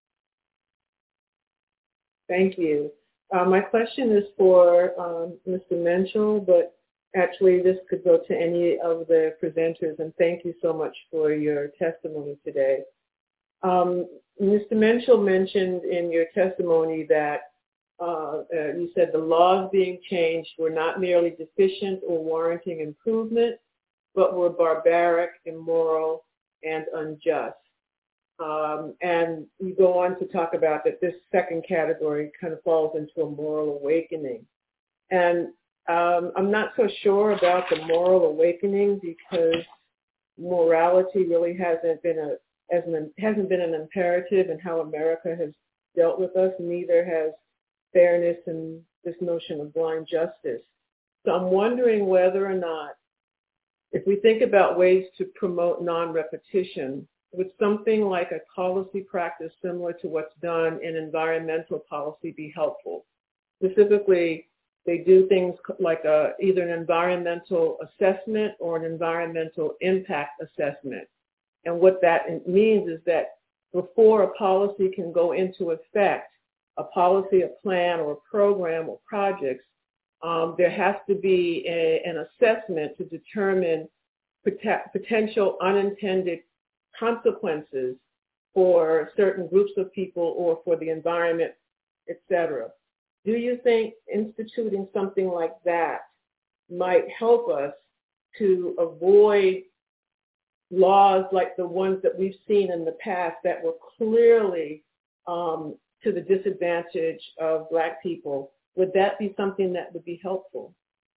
Thank you. Uh, my question is for um, Mister Menschel, but actually this could go to any of the presenters, and thank you so much for your testimony today. Um, Mister Menschel mentioned in your testimony that Uh, uh, you said the laws being changed were not merely deficient or warranting improvement, but were barbaric, immoral, and unjust. Um, and you go on to talk about that this second category kind of falls into a moral awakening. And um, I'm not so sure about the moral awakening because morality really hasn't been a as an, hasn't been an imperative in how America has dealt with us. Neither has fairness and this notion of blind justice. So I'm wondering whether or not, if we think about ways to promote non-repetition, would something like a policy practice similar to what's done in environmental policy be helpful? Specifically, they do things like a, either an environmental assessment or an environmental impact assessment. And what that means is that before a policy can go into effect, a policy, a plan, or a program or projects, um, there has to be a, an assessment to determine pot- potential unintended consequences for certain groups of people or for the environment, et cetera. Do you think instituting something like that might help us to avoid laws like the ones that we've seen in the past that were clearly um, to the disadvantage of Black people? Would that be something that would be helpful?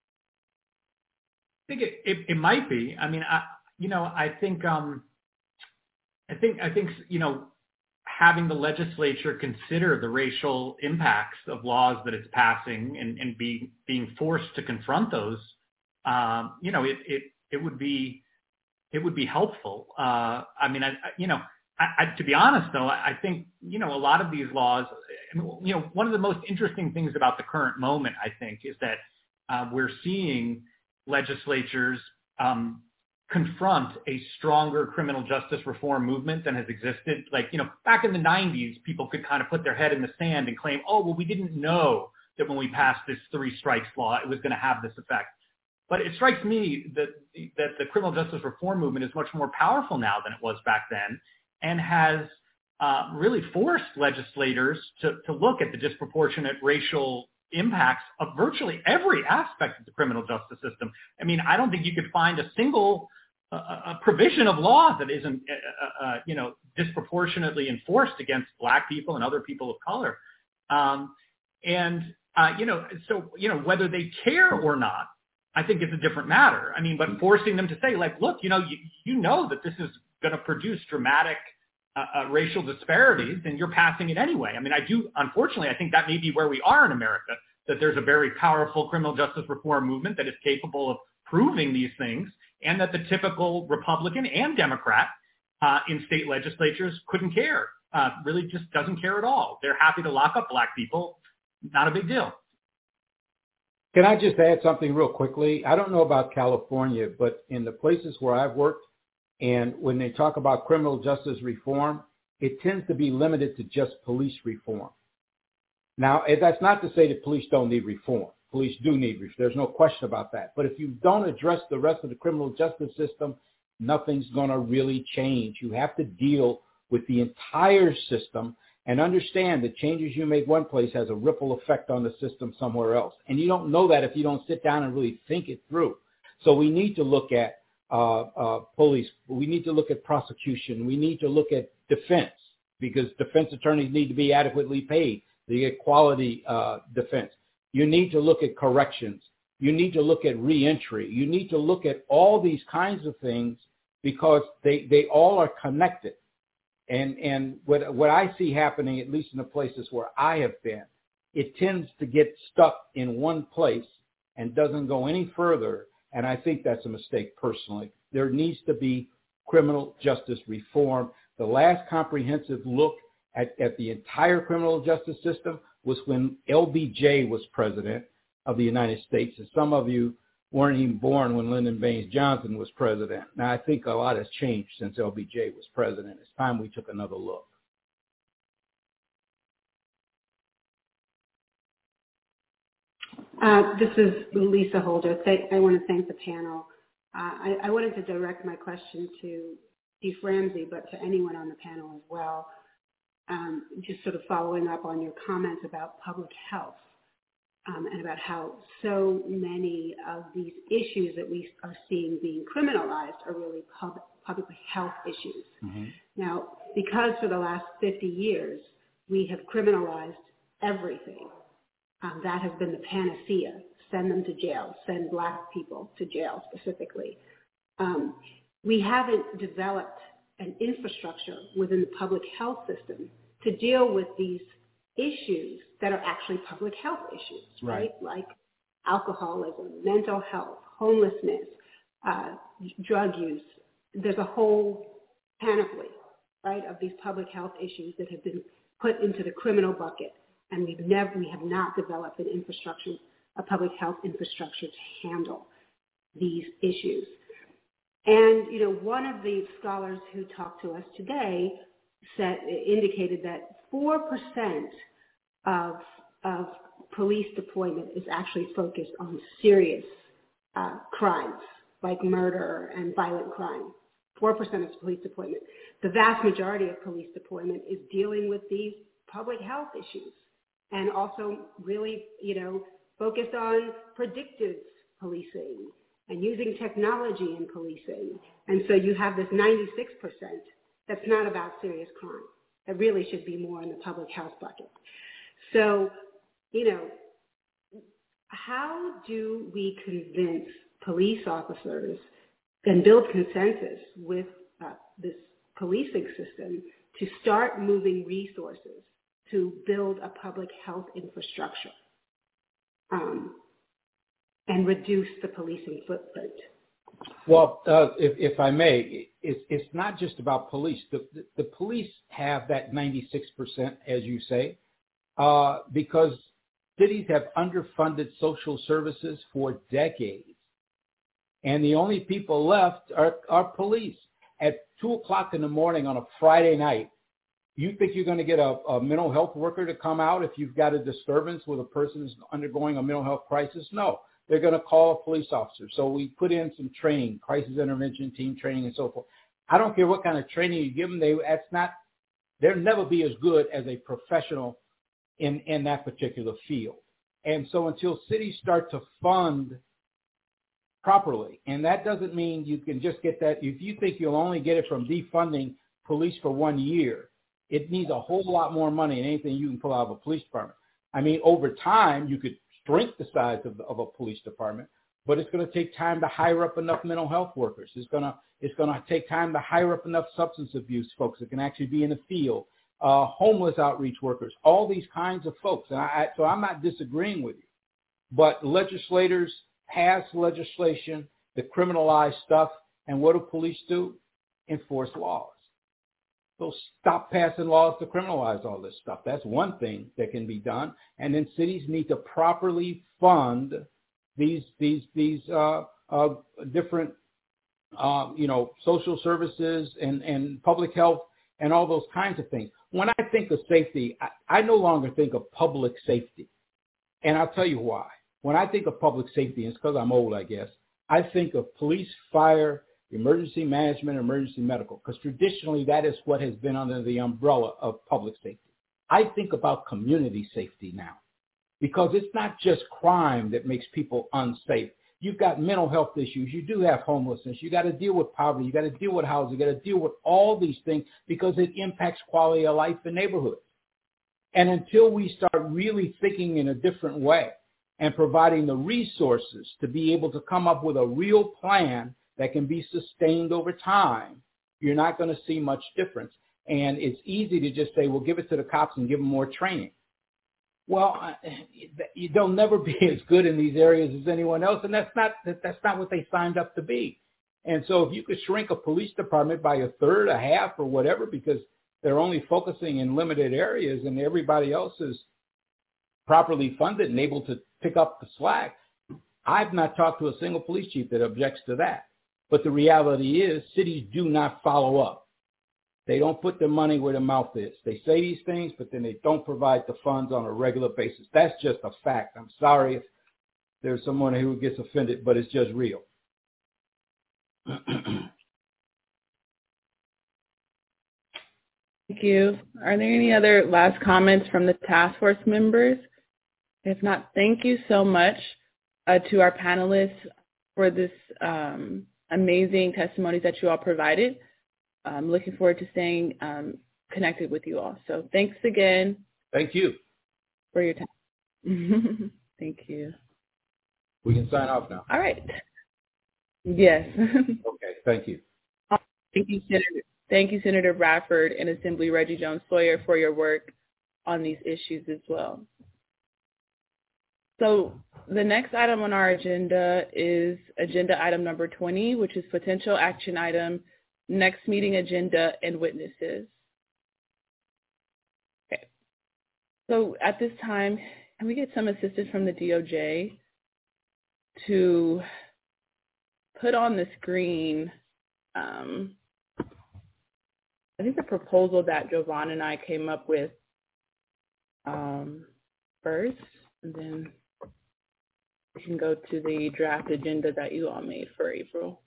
I think it, it, it might be. I mean, I, you know, I think, um, I think, I think, you know, having the legislature consider the racial impacts of laws that it's passing and, and be, being forced to confront those, um, you know, it, it, it would be, it would be helpful. Uh, I mean, I, I, you know, I, I, to be honest though, I, I think, you know, a lot of these laws, you know, one of the most interesting things about the current moment, I think, is that uh, we're seeing legislatures um, confront a stronger criminal justice reform movement than has existed. Like, you know, back in the nineties, people could kind of put their head in the sand and claim, oh, well, we didn't know that when we passed this three strikes law, it was going to have this effect. But it strikes me that, that the criminal justice reform movement is much more powerful now than it was back then, and has uh, really forced legislators to, to look at the disproportionate racial impacts of virtually every aspect of the criminal justice system. I mean, I don't think you could find a single uh, a provision of law that isn't, uh, uh, you know, disproportionately enforced against Black people and other people of color. Um, and, uh, you know, so, you know, whether they care or not, I think it's a different matter. I mean, but forcing them to say, like, look, you know, you, you know that this is going to produce dramatic uh, uh, racial disparities, and you're passing it anyway. I mean, I do, unfortunately, I think that may be where we are in America, that there's a very powerful criminal justice reform movement that is capable of proving these things, and that the typical Republican and Democrat uh, in state legislatures couldn't care, uh, really just doesn't care at all. They're happy to lock up Black people. Not a big deal. Can I just add something real quickly? I don't know about California, but in the places where I've worked, and when they talk about criminal justice reform, it tends to be limited to just police reform. Now, that's not to say that police don't need reform. Police do need reform. There's no question about that. But if you don't address the rest of the criminal justice system, nothing's going to really change. You have to deal with the entire system and understand that changes you make one place has a ripple effect on the system somewhere else. And you don't know that if you don't sit down and really think it through. So we need to look at uh, uh, police. We need to look at prosecution. We need to look at defense, because defense attorneys need to be adequately paid. They get quality uh, defense. You need to look at corrections. You need to look at reentry. You need to look at all these kinds of things, because they, they all are connected. And and what what I see happening, at least in the places where I have been, it tends to get stuck in one place and doesn't go any further. And I think that's a mistake personally. There needs to be criminal justice reform. The last comprehensive look at, at the entire criminal justice system was when L B J was president of the United States. And some of you weren't even born when Lyndon Baines Johnson was president. Now, I think a lot has changed since L B J was president. It's time we took another look. Uh, this is Lisa Holder. I want to thank the panel. Uh, I, I wanted to direct my question to Chief Ramsey, but to anyone on the panel as well, um, just sort of following up on your comments about public health. Um, and about how so many of these issues that we are seeing being criminalized are really pub- public health issues. Mm-hmm. Now, because for the last fifty years, we have criminalized everything, um, that has been the panacea. Send them to jail, send Black people to jail specifically. Um, we haven't developed an infrastructure within the public health system to deal with these issues that are actually public health issues, right? right? Like alcoholism, mental health, homelessness, uh, drug use. There's a whole panoply, right, of these public health issues that have been put into the criminal bucket, and we've never, we have not developed an infrastructure, a public health infrastructure to handle these issues. And, you know, one of the scholars who talked to us today said, indicated that four percent of, of police deployment is actually focused on serious uh, crimes like murder and violent crime. four percent of police deployment. The vast majority of police deployment is dealing with these public health issues, and also really, you know, focused on predictive policing and using technology in policing. And so you have this ninety-six percent that's not about serious crime. That really should be more in the public health bucket. So, you know, how do we convince police officers and build consensus with uh, this policing system to start moving resources to build a public health infrastructure um, and reduce the policing footprint? Well, uh, if, if I may, it's, it's not just about police. The, the, the police have that ninety-six percent, as you say, uh, because cities have underfunded social services for decades. And the only people left are, are police. At two o'clock in the morning on a Friday night, you think you're going to get a, a mental health worker to come out if you've got a disturbance with a person who's undergoing a mental health crisis? No. They're going to call a police officer. So we put in some training, crisis intervention team training and so forth. I don't care what kind of training you give them. They, that's not, they'll never be as good as a professional in, in that particular field. And so until cities start to fund properly, and that doesn't mean you can just get that. If you think you'll only get it from defunding police for one year, it needs a whole lot more money than anything you can pull out of a police department. I mean, over time, you could shrink the size of, the, of a police department, but it's going to take time to hire up enough mental health workers. It's going to it's going to take time to hire up enough substance abuse folks that can actually be in the field, uh, homeless outreach workers, all these kinds of folks. And I, I, so I'm not disagreeing with you, but legislators pass legislation that criminalize stuff, and what do police do? Enforce laws. So stop passing laws to criminalize all this stuff. That's one thing that can be done. And then cities need to properly fund these these these uh, uh, different uh, you know social services and, and public health and all those kinds of things. When I think of safety, I, I no longer think of public safety, and I'll tell you why. When I think of public safety, and it's because I'm old, I guess, I think of police, fire, emergency management, emergency medical, because traditionally that is what has been under the umbrella of public safety. I think about community safety now, because it's not just crime that makes people unsafe. You've got mental health issues. You do have homelessness. You got to deal with poverty. You got to deal with housing. You got to deal with all these things because it impacts quality of life in neighborhoods. And until we start really thinking in a different way and providing the resources to be able to come up with a real plan that can be sustained over time, you're not going to see much difference. And it's easy to just say, well, give it to the cops and give them more training. Well, they'll never be as good in these areas as anyone else, and that's not that's not what they signed up to be. And so if you could shrink a police department by a third, a half, or whatever, because they're only focusing in limited areas and everybody else is properly funded and able to pick up the slack, I've not talked to a single police chief that objects to that. But the reality is cities do not follow up. They don't put their money where their mouth is. They say these things, but then they don't provide the funds on a regular basis. That's just a fact. I'm sorry if there's someone who gets offended, but it's just real. Thank you. Are there any other last comments from the task force members? If not, thank you so much uh, to our panelists for this um, amazing testimonies that you all provided. I'm looking forward to staying um, connected with you all. So thanks again. Thank you. For your time. Thank you. We can sign off now. All right. Yes. Okay, thank you. Thank you, Senator. Thank you, Senator Bradford and Assembly Reggie Jones Sawyer, for your work on these issues as well. So the next item on our agenda is agenda item number twenty, which is potential action item, next meeting agenda and witnesses. Okay. So at this time, can we get some assistance from the D O J to put on the screen, um, I think the proposal that Jovan and I came up with um, first, and then we can go to the draft agenda that you all made for April.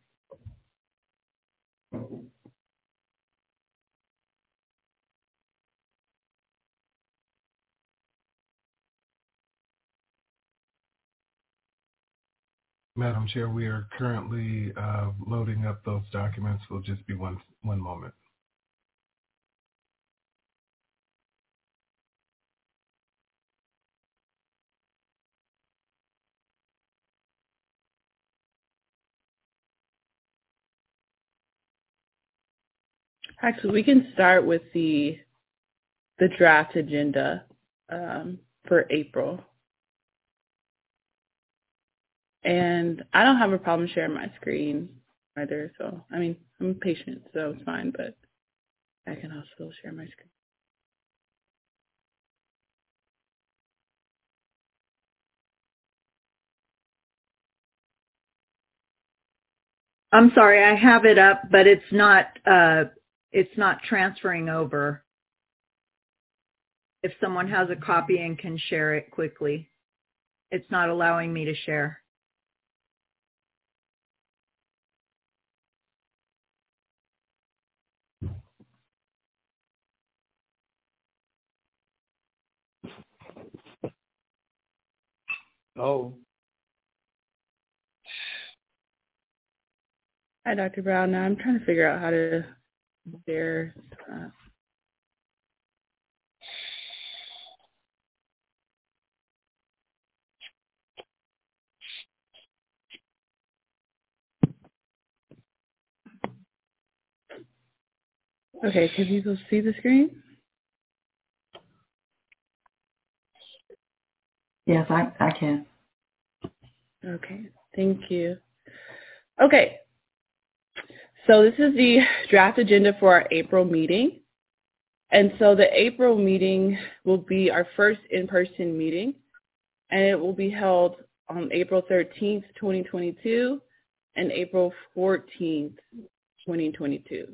Madam Chair, we are currently uh, loading up those documents. Will just be one one moment. Actually, we can start with the the draft agenda um, for April. And I don't have a problem sharing my screen either. So, I mean, I'm patient, so it's fine, but I can also share my screen. I'm sorry, I have it up, but it's not uh, it's not transferring over. If someone has a copy and can share it quickly, it's not allowing me to share. Oh. Hi, Doctor Brown. Now I'm trying to figure out how to share. Uh, okay, can people see the screen? Yes, I, I can. Okay, thank you. Okay, so this is the draft agenda for our April meeting. And so the April meeting will be our first in-person meeting, and it will be held on April thirteenth, twenty twenty-two, and April fourteenth, twenty twenty-two.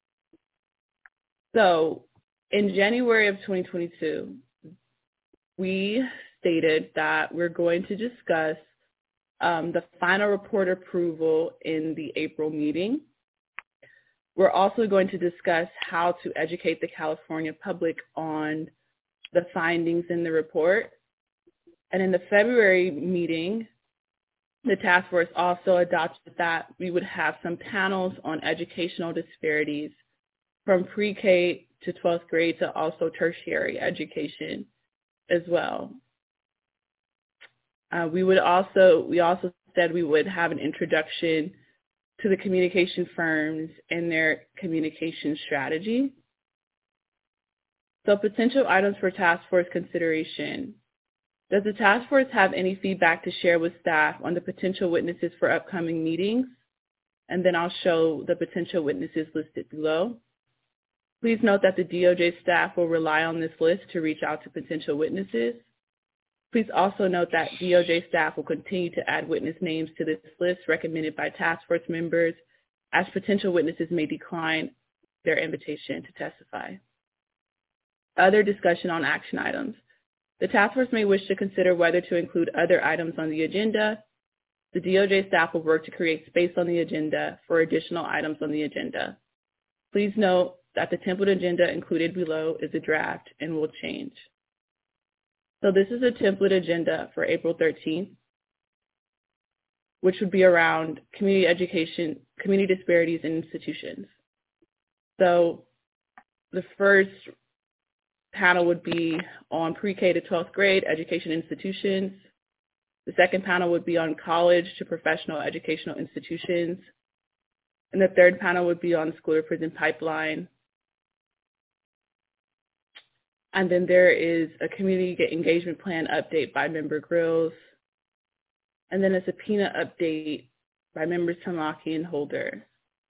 So in January of twenty twenty-two, we stated that we're going to discuss um, the final report approval in the April meeting. We're also going to discuss how to educate the California public on the findings in the report. And in the February meeting, the task force also adopted that we would have some panels on educational disparities from pre-K to twelfth grade to also tertiary education as well. Uh, we would also, we also said we would have an introduction to the communication firms and their communication strategy. So potential items for task force consideration. Does the task force have any feedback to share with staff on the potential witnesses for upcoming meetings? And then I'll show the potential witnesses listed below. Please note that the D O J staff will rely on this list to reach out to potential witnesses. Please also note that D O J staff will continue to add witness names to this list recommended by task force members, as potential witnesses may decline their invitation to testify. Other discussion on action items. The task force may wish to consider whether to include other items on the agenda. The D O J staff will work to create space on the agenda for additional items on the agenda. Please note that the template agenda included below is a draft and will change. So this is a template agenda for April thirteenth, which would be around community education, community disparities in institutions. So the first panel would be on pre-K to twelfth grade education institutions. The second panel would be on college to professional educational institutions. And the third panel would be on school to prison pipeline. And then there is a community engagement plan update by Member Grills. And then a subpoena update by Members Tamaki and Holder.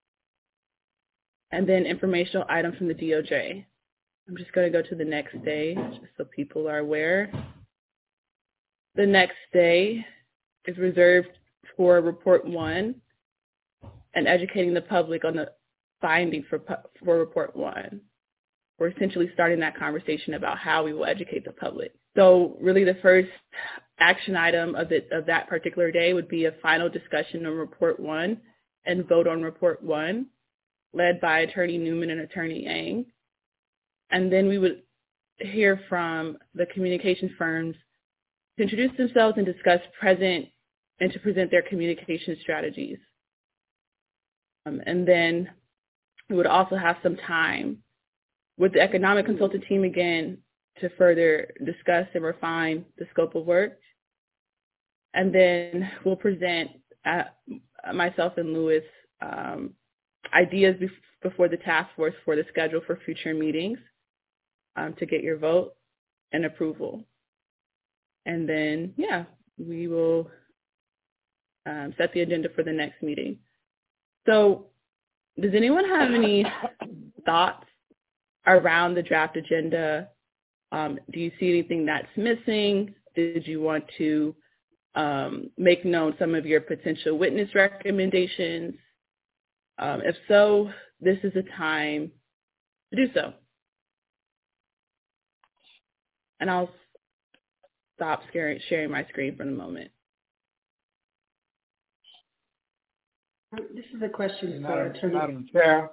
And then informational items from the D O J. I'm just going to go to the next day just so people are aware. The next day is reserved for Report one and educating the public on the findings for, for Report one. We're essentially starting that conversation about how we will educate the public. So really the first action item of, it, of that particular day would be a final discussion on Report one and vote on Report one, led by Attorney Newman and Attorney Yang. And then we would hear from the communication firms to introduce themselves and discuss present and to present their communication strategies. Um, and then we would also have some time with the economic consultant team again to further discuss and refine the scope of work. And then we'll present, uh, myself and Louis, um, ideas before the task force for the schedule for future meetings um, to get your vote and approval. And then, yeah, we will um, set the agenda for the next meeting. So does anyone have any thoughts around the draft agenda? Um, do you see anything that's missing? Did you want to um, make known some of your potential witness recommendations? Um, if so, this is a time to do so. And I'll stop sharing, sharing my screen for the moment. This is a question for Madam, Attorney. Madam Chair.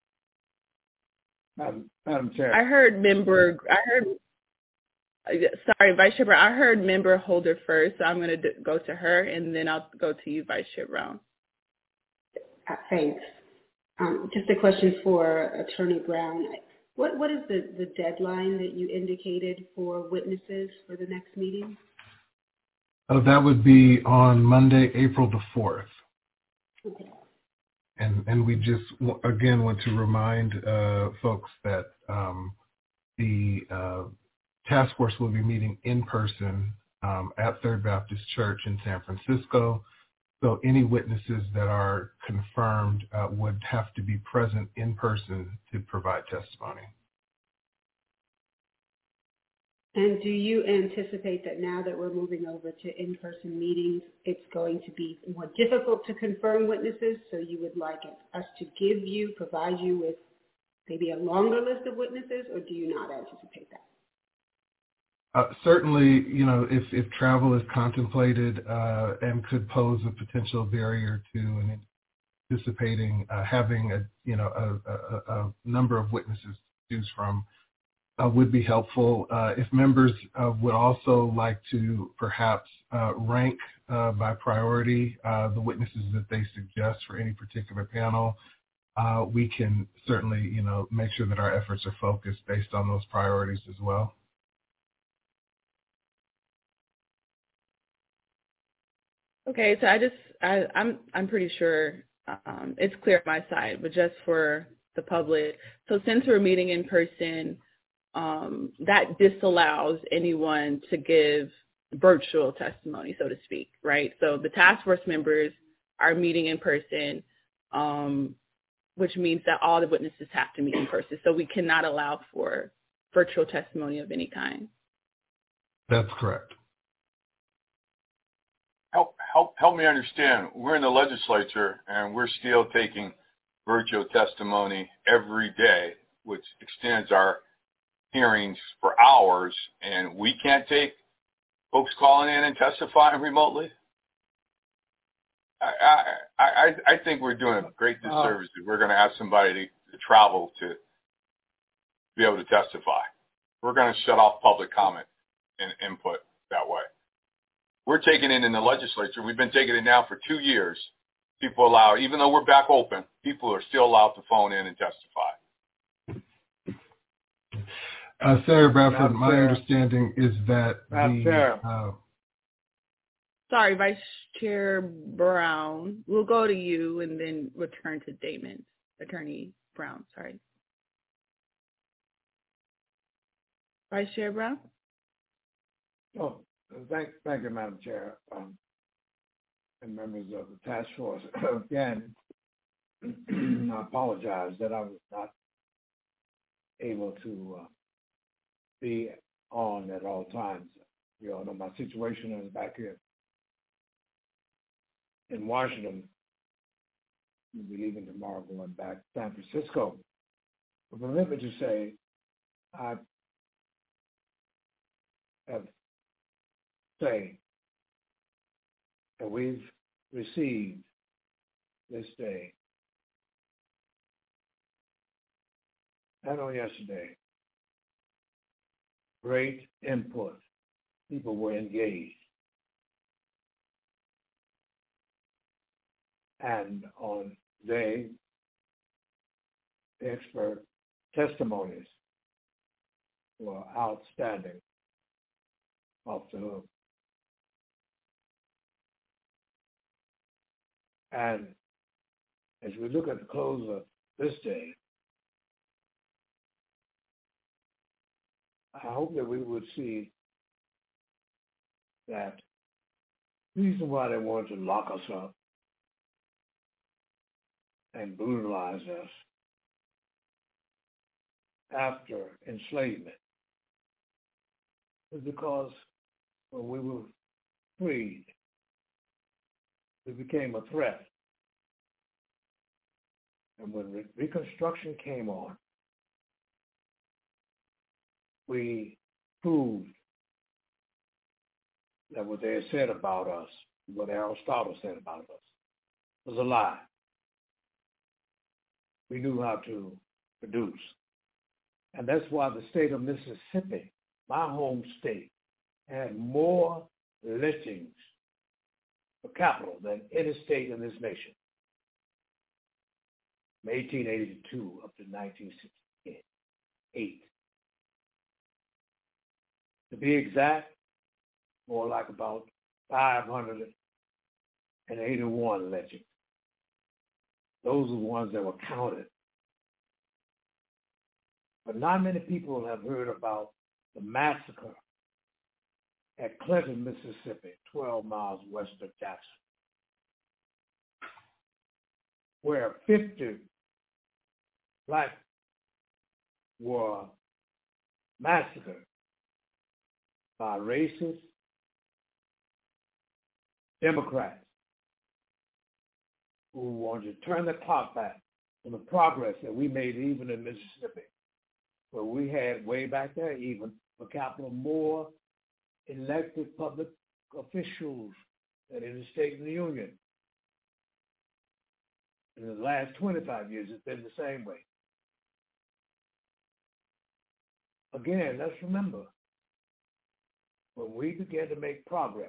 Madam, Madam Chair. I heard member, I heard, sorry, Vice Chair Brown, I heard member Holder first, so I'm going to go to her, and then I'll go to you, Vice Chair Brown. Uh, thanks. Um, just a question for Attorney Brown. What What is the, the deadline that you indicated for witnesses for the next meeting? Oh, that would be on Monday, April the fourth. Okay. And and we just, again, want to remind uh, folks that um, the uh, task force will be meeting in person um, at Third Baptist Church in San Francisco. So any witnesses that are confirmed uh, would have to be present in person to provide testimony. And do you anticipate that now that we're moving over to in-person meetings, it's going to be more difficult to confirm witnesses? So you would like us to give you, provide you with maybe a longer list of witnesses, or do you not anticipate that? Uh, certainly, you know, if, if travel is contemplated uh, and could pose a potential barrier to and anticipating uh, having a, you know, a, a, a number of witnesses to choose from uh, would be helpful. Uh, if members uh, would also like to perhaps uh, rank uh, by priority uh, the witnesses that they suggest for any particular panel, uh, we can certainly, you know, make sure that our efforts are focused based on those priorities as well. Okay, so I just, I, I'm, I'm pretty sure um, it's clear on my side, but just for the public. So since we're meeting in person, um, that disallows anyone to give virtual testimony, so to speak, right? So the task force members are meeting in person, um, which means that all the witnesses have to meet in person. So we cannot allow for virtual testimony of any kind. That's correct. Help, help, help me understand. We're in the legislature and we're still taking virtual testimony every day, which extends our hearings for hours, and we can't take folks calling in and testifying remotely. I, I, I, I think we're doing a great disservice if we're going to ask somebody to, to travel to be able to testify. We're going to shut off public comment and input that way. We're taking it in the legislature. We've been taking it now for two years. People allowed, even though we're back open, people are still allowed to phone in and testify. Uh, Senator Bradford, my understanding is that the... Uh, Sorry, Vice Chair Brown. We'll go to you and then return to Damon, Attorney Brown. Sorry. Vice Chair Brown? Oh, thank, thank you, Madam Chair, um, and members of the task force. Again, I apologize that I was not able to uh, be on at all times. You all know my situation is back here in Washington. We'll be leaving tomorrow, going back to San Francisco. But permit me to say, I have say that we've received this day, not only yesterday, great input. People were engaged. And on today, the expert testimonies were outstanding, off the hook. And as we look at the close of this day, I hope that we would see that the reason why they wanted to lock us up and brutalize us after enslavement is because when we were freed, we became a threat. And when Re- Reconstruction came on, we proved that what they had said about us, what Aristotle said about us, was a lie. We knew how to produce. And that's why the state of Mississippi, my home state, had more lynchings per capita than any state in this nation. From eighteen eighty-two up to nineteen sixty-eight. To be exact, more like about five hundred eighty-one lynchings. Those are the ones that were counted. But not many people have heard about the massacre at Clinton, Mississippi, twelve miles west of Jackson, where fifty blacks were massacred by racist Democrats who wanted to turn the clock back on the progress that we made even in Mississippi, where we had way back there even per capita more elected public officials than in the state of the Union. In the last twenty-five years, it's been the same way. Again, let's remember, when we began to make progress,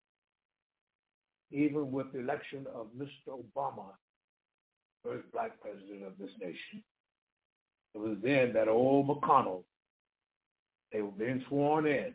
even with the election of Mister Obama, first black president of this nation, it was then that old McConnell, they were being sworn in,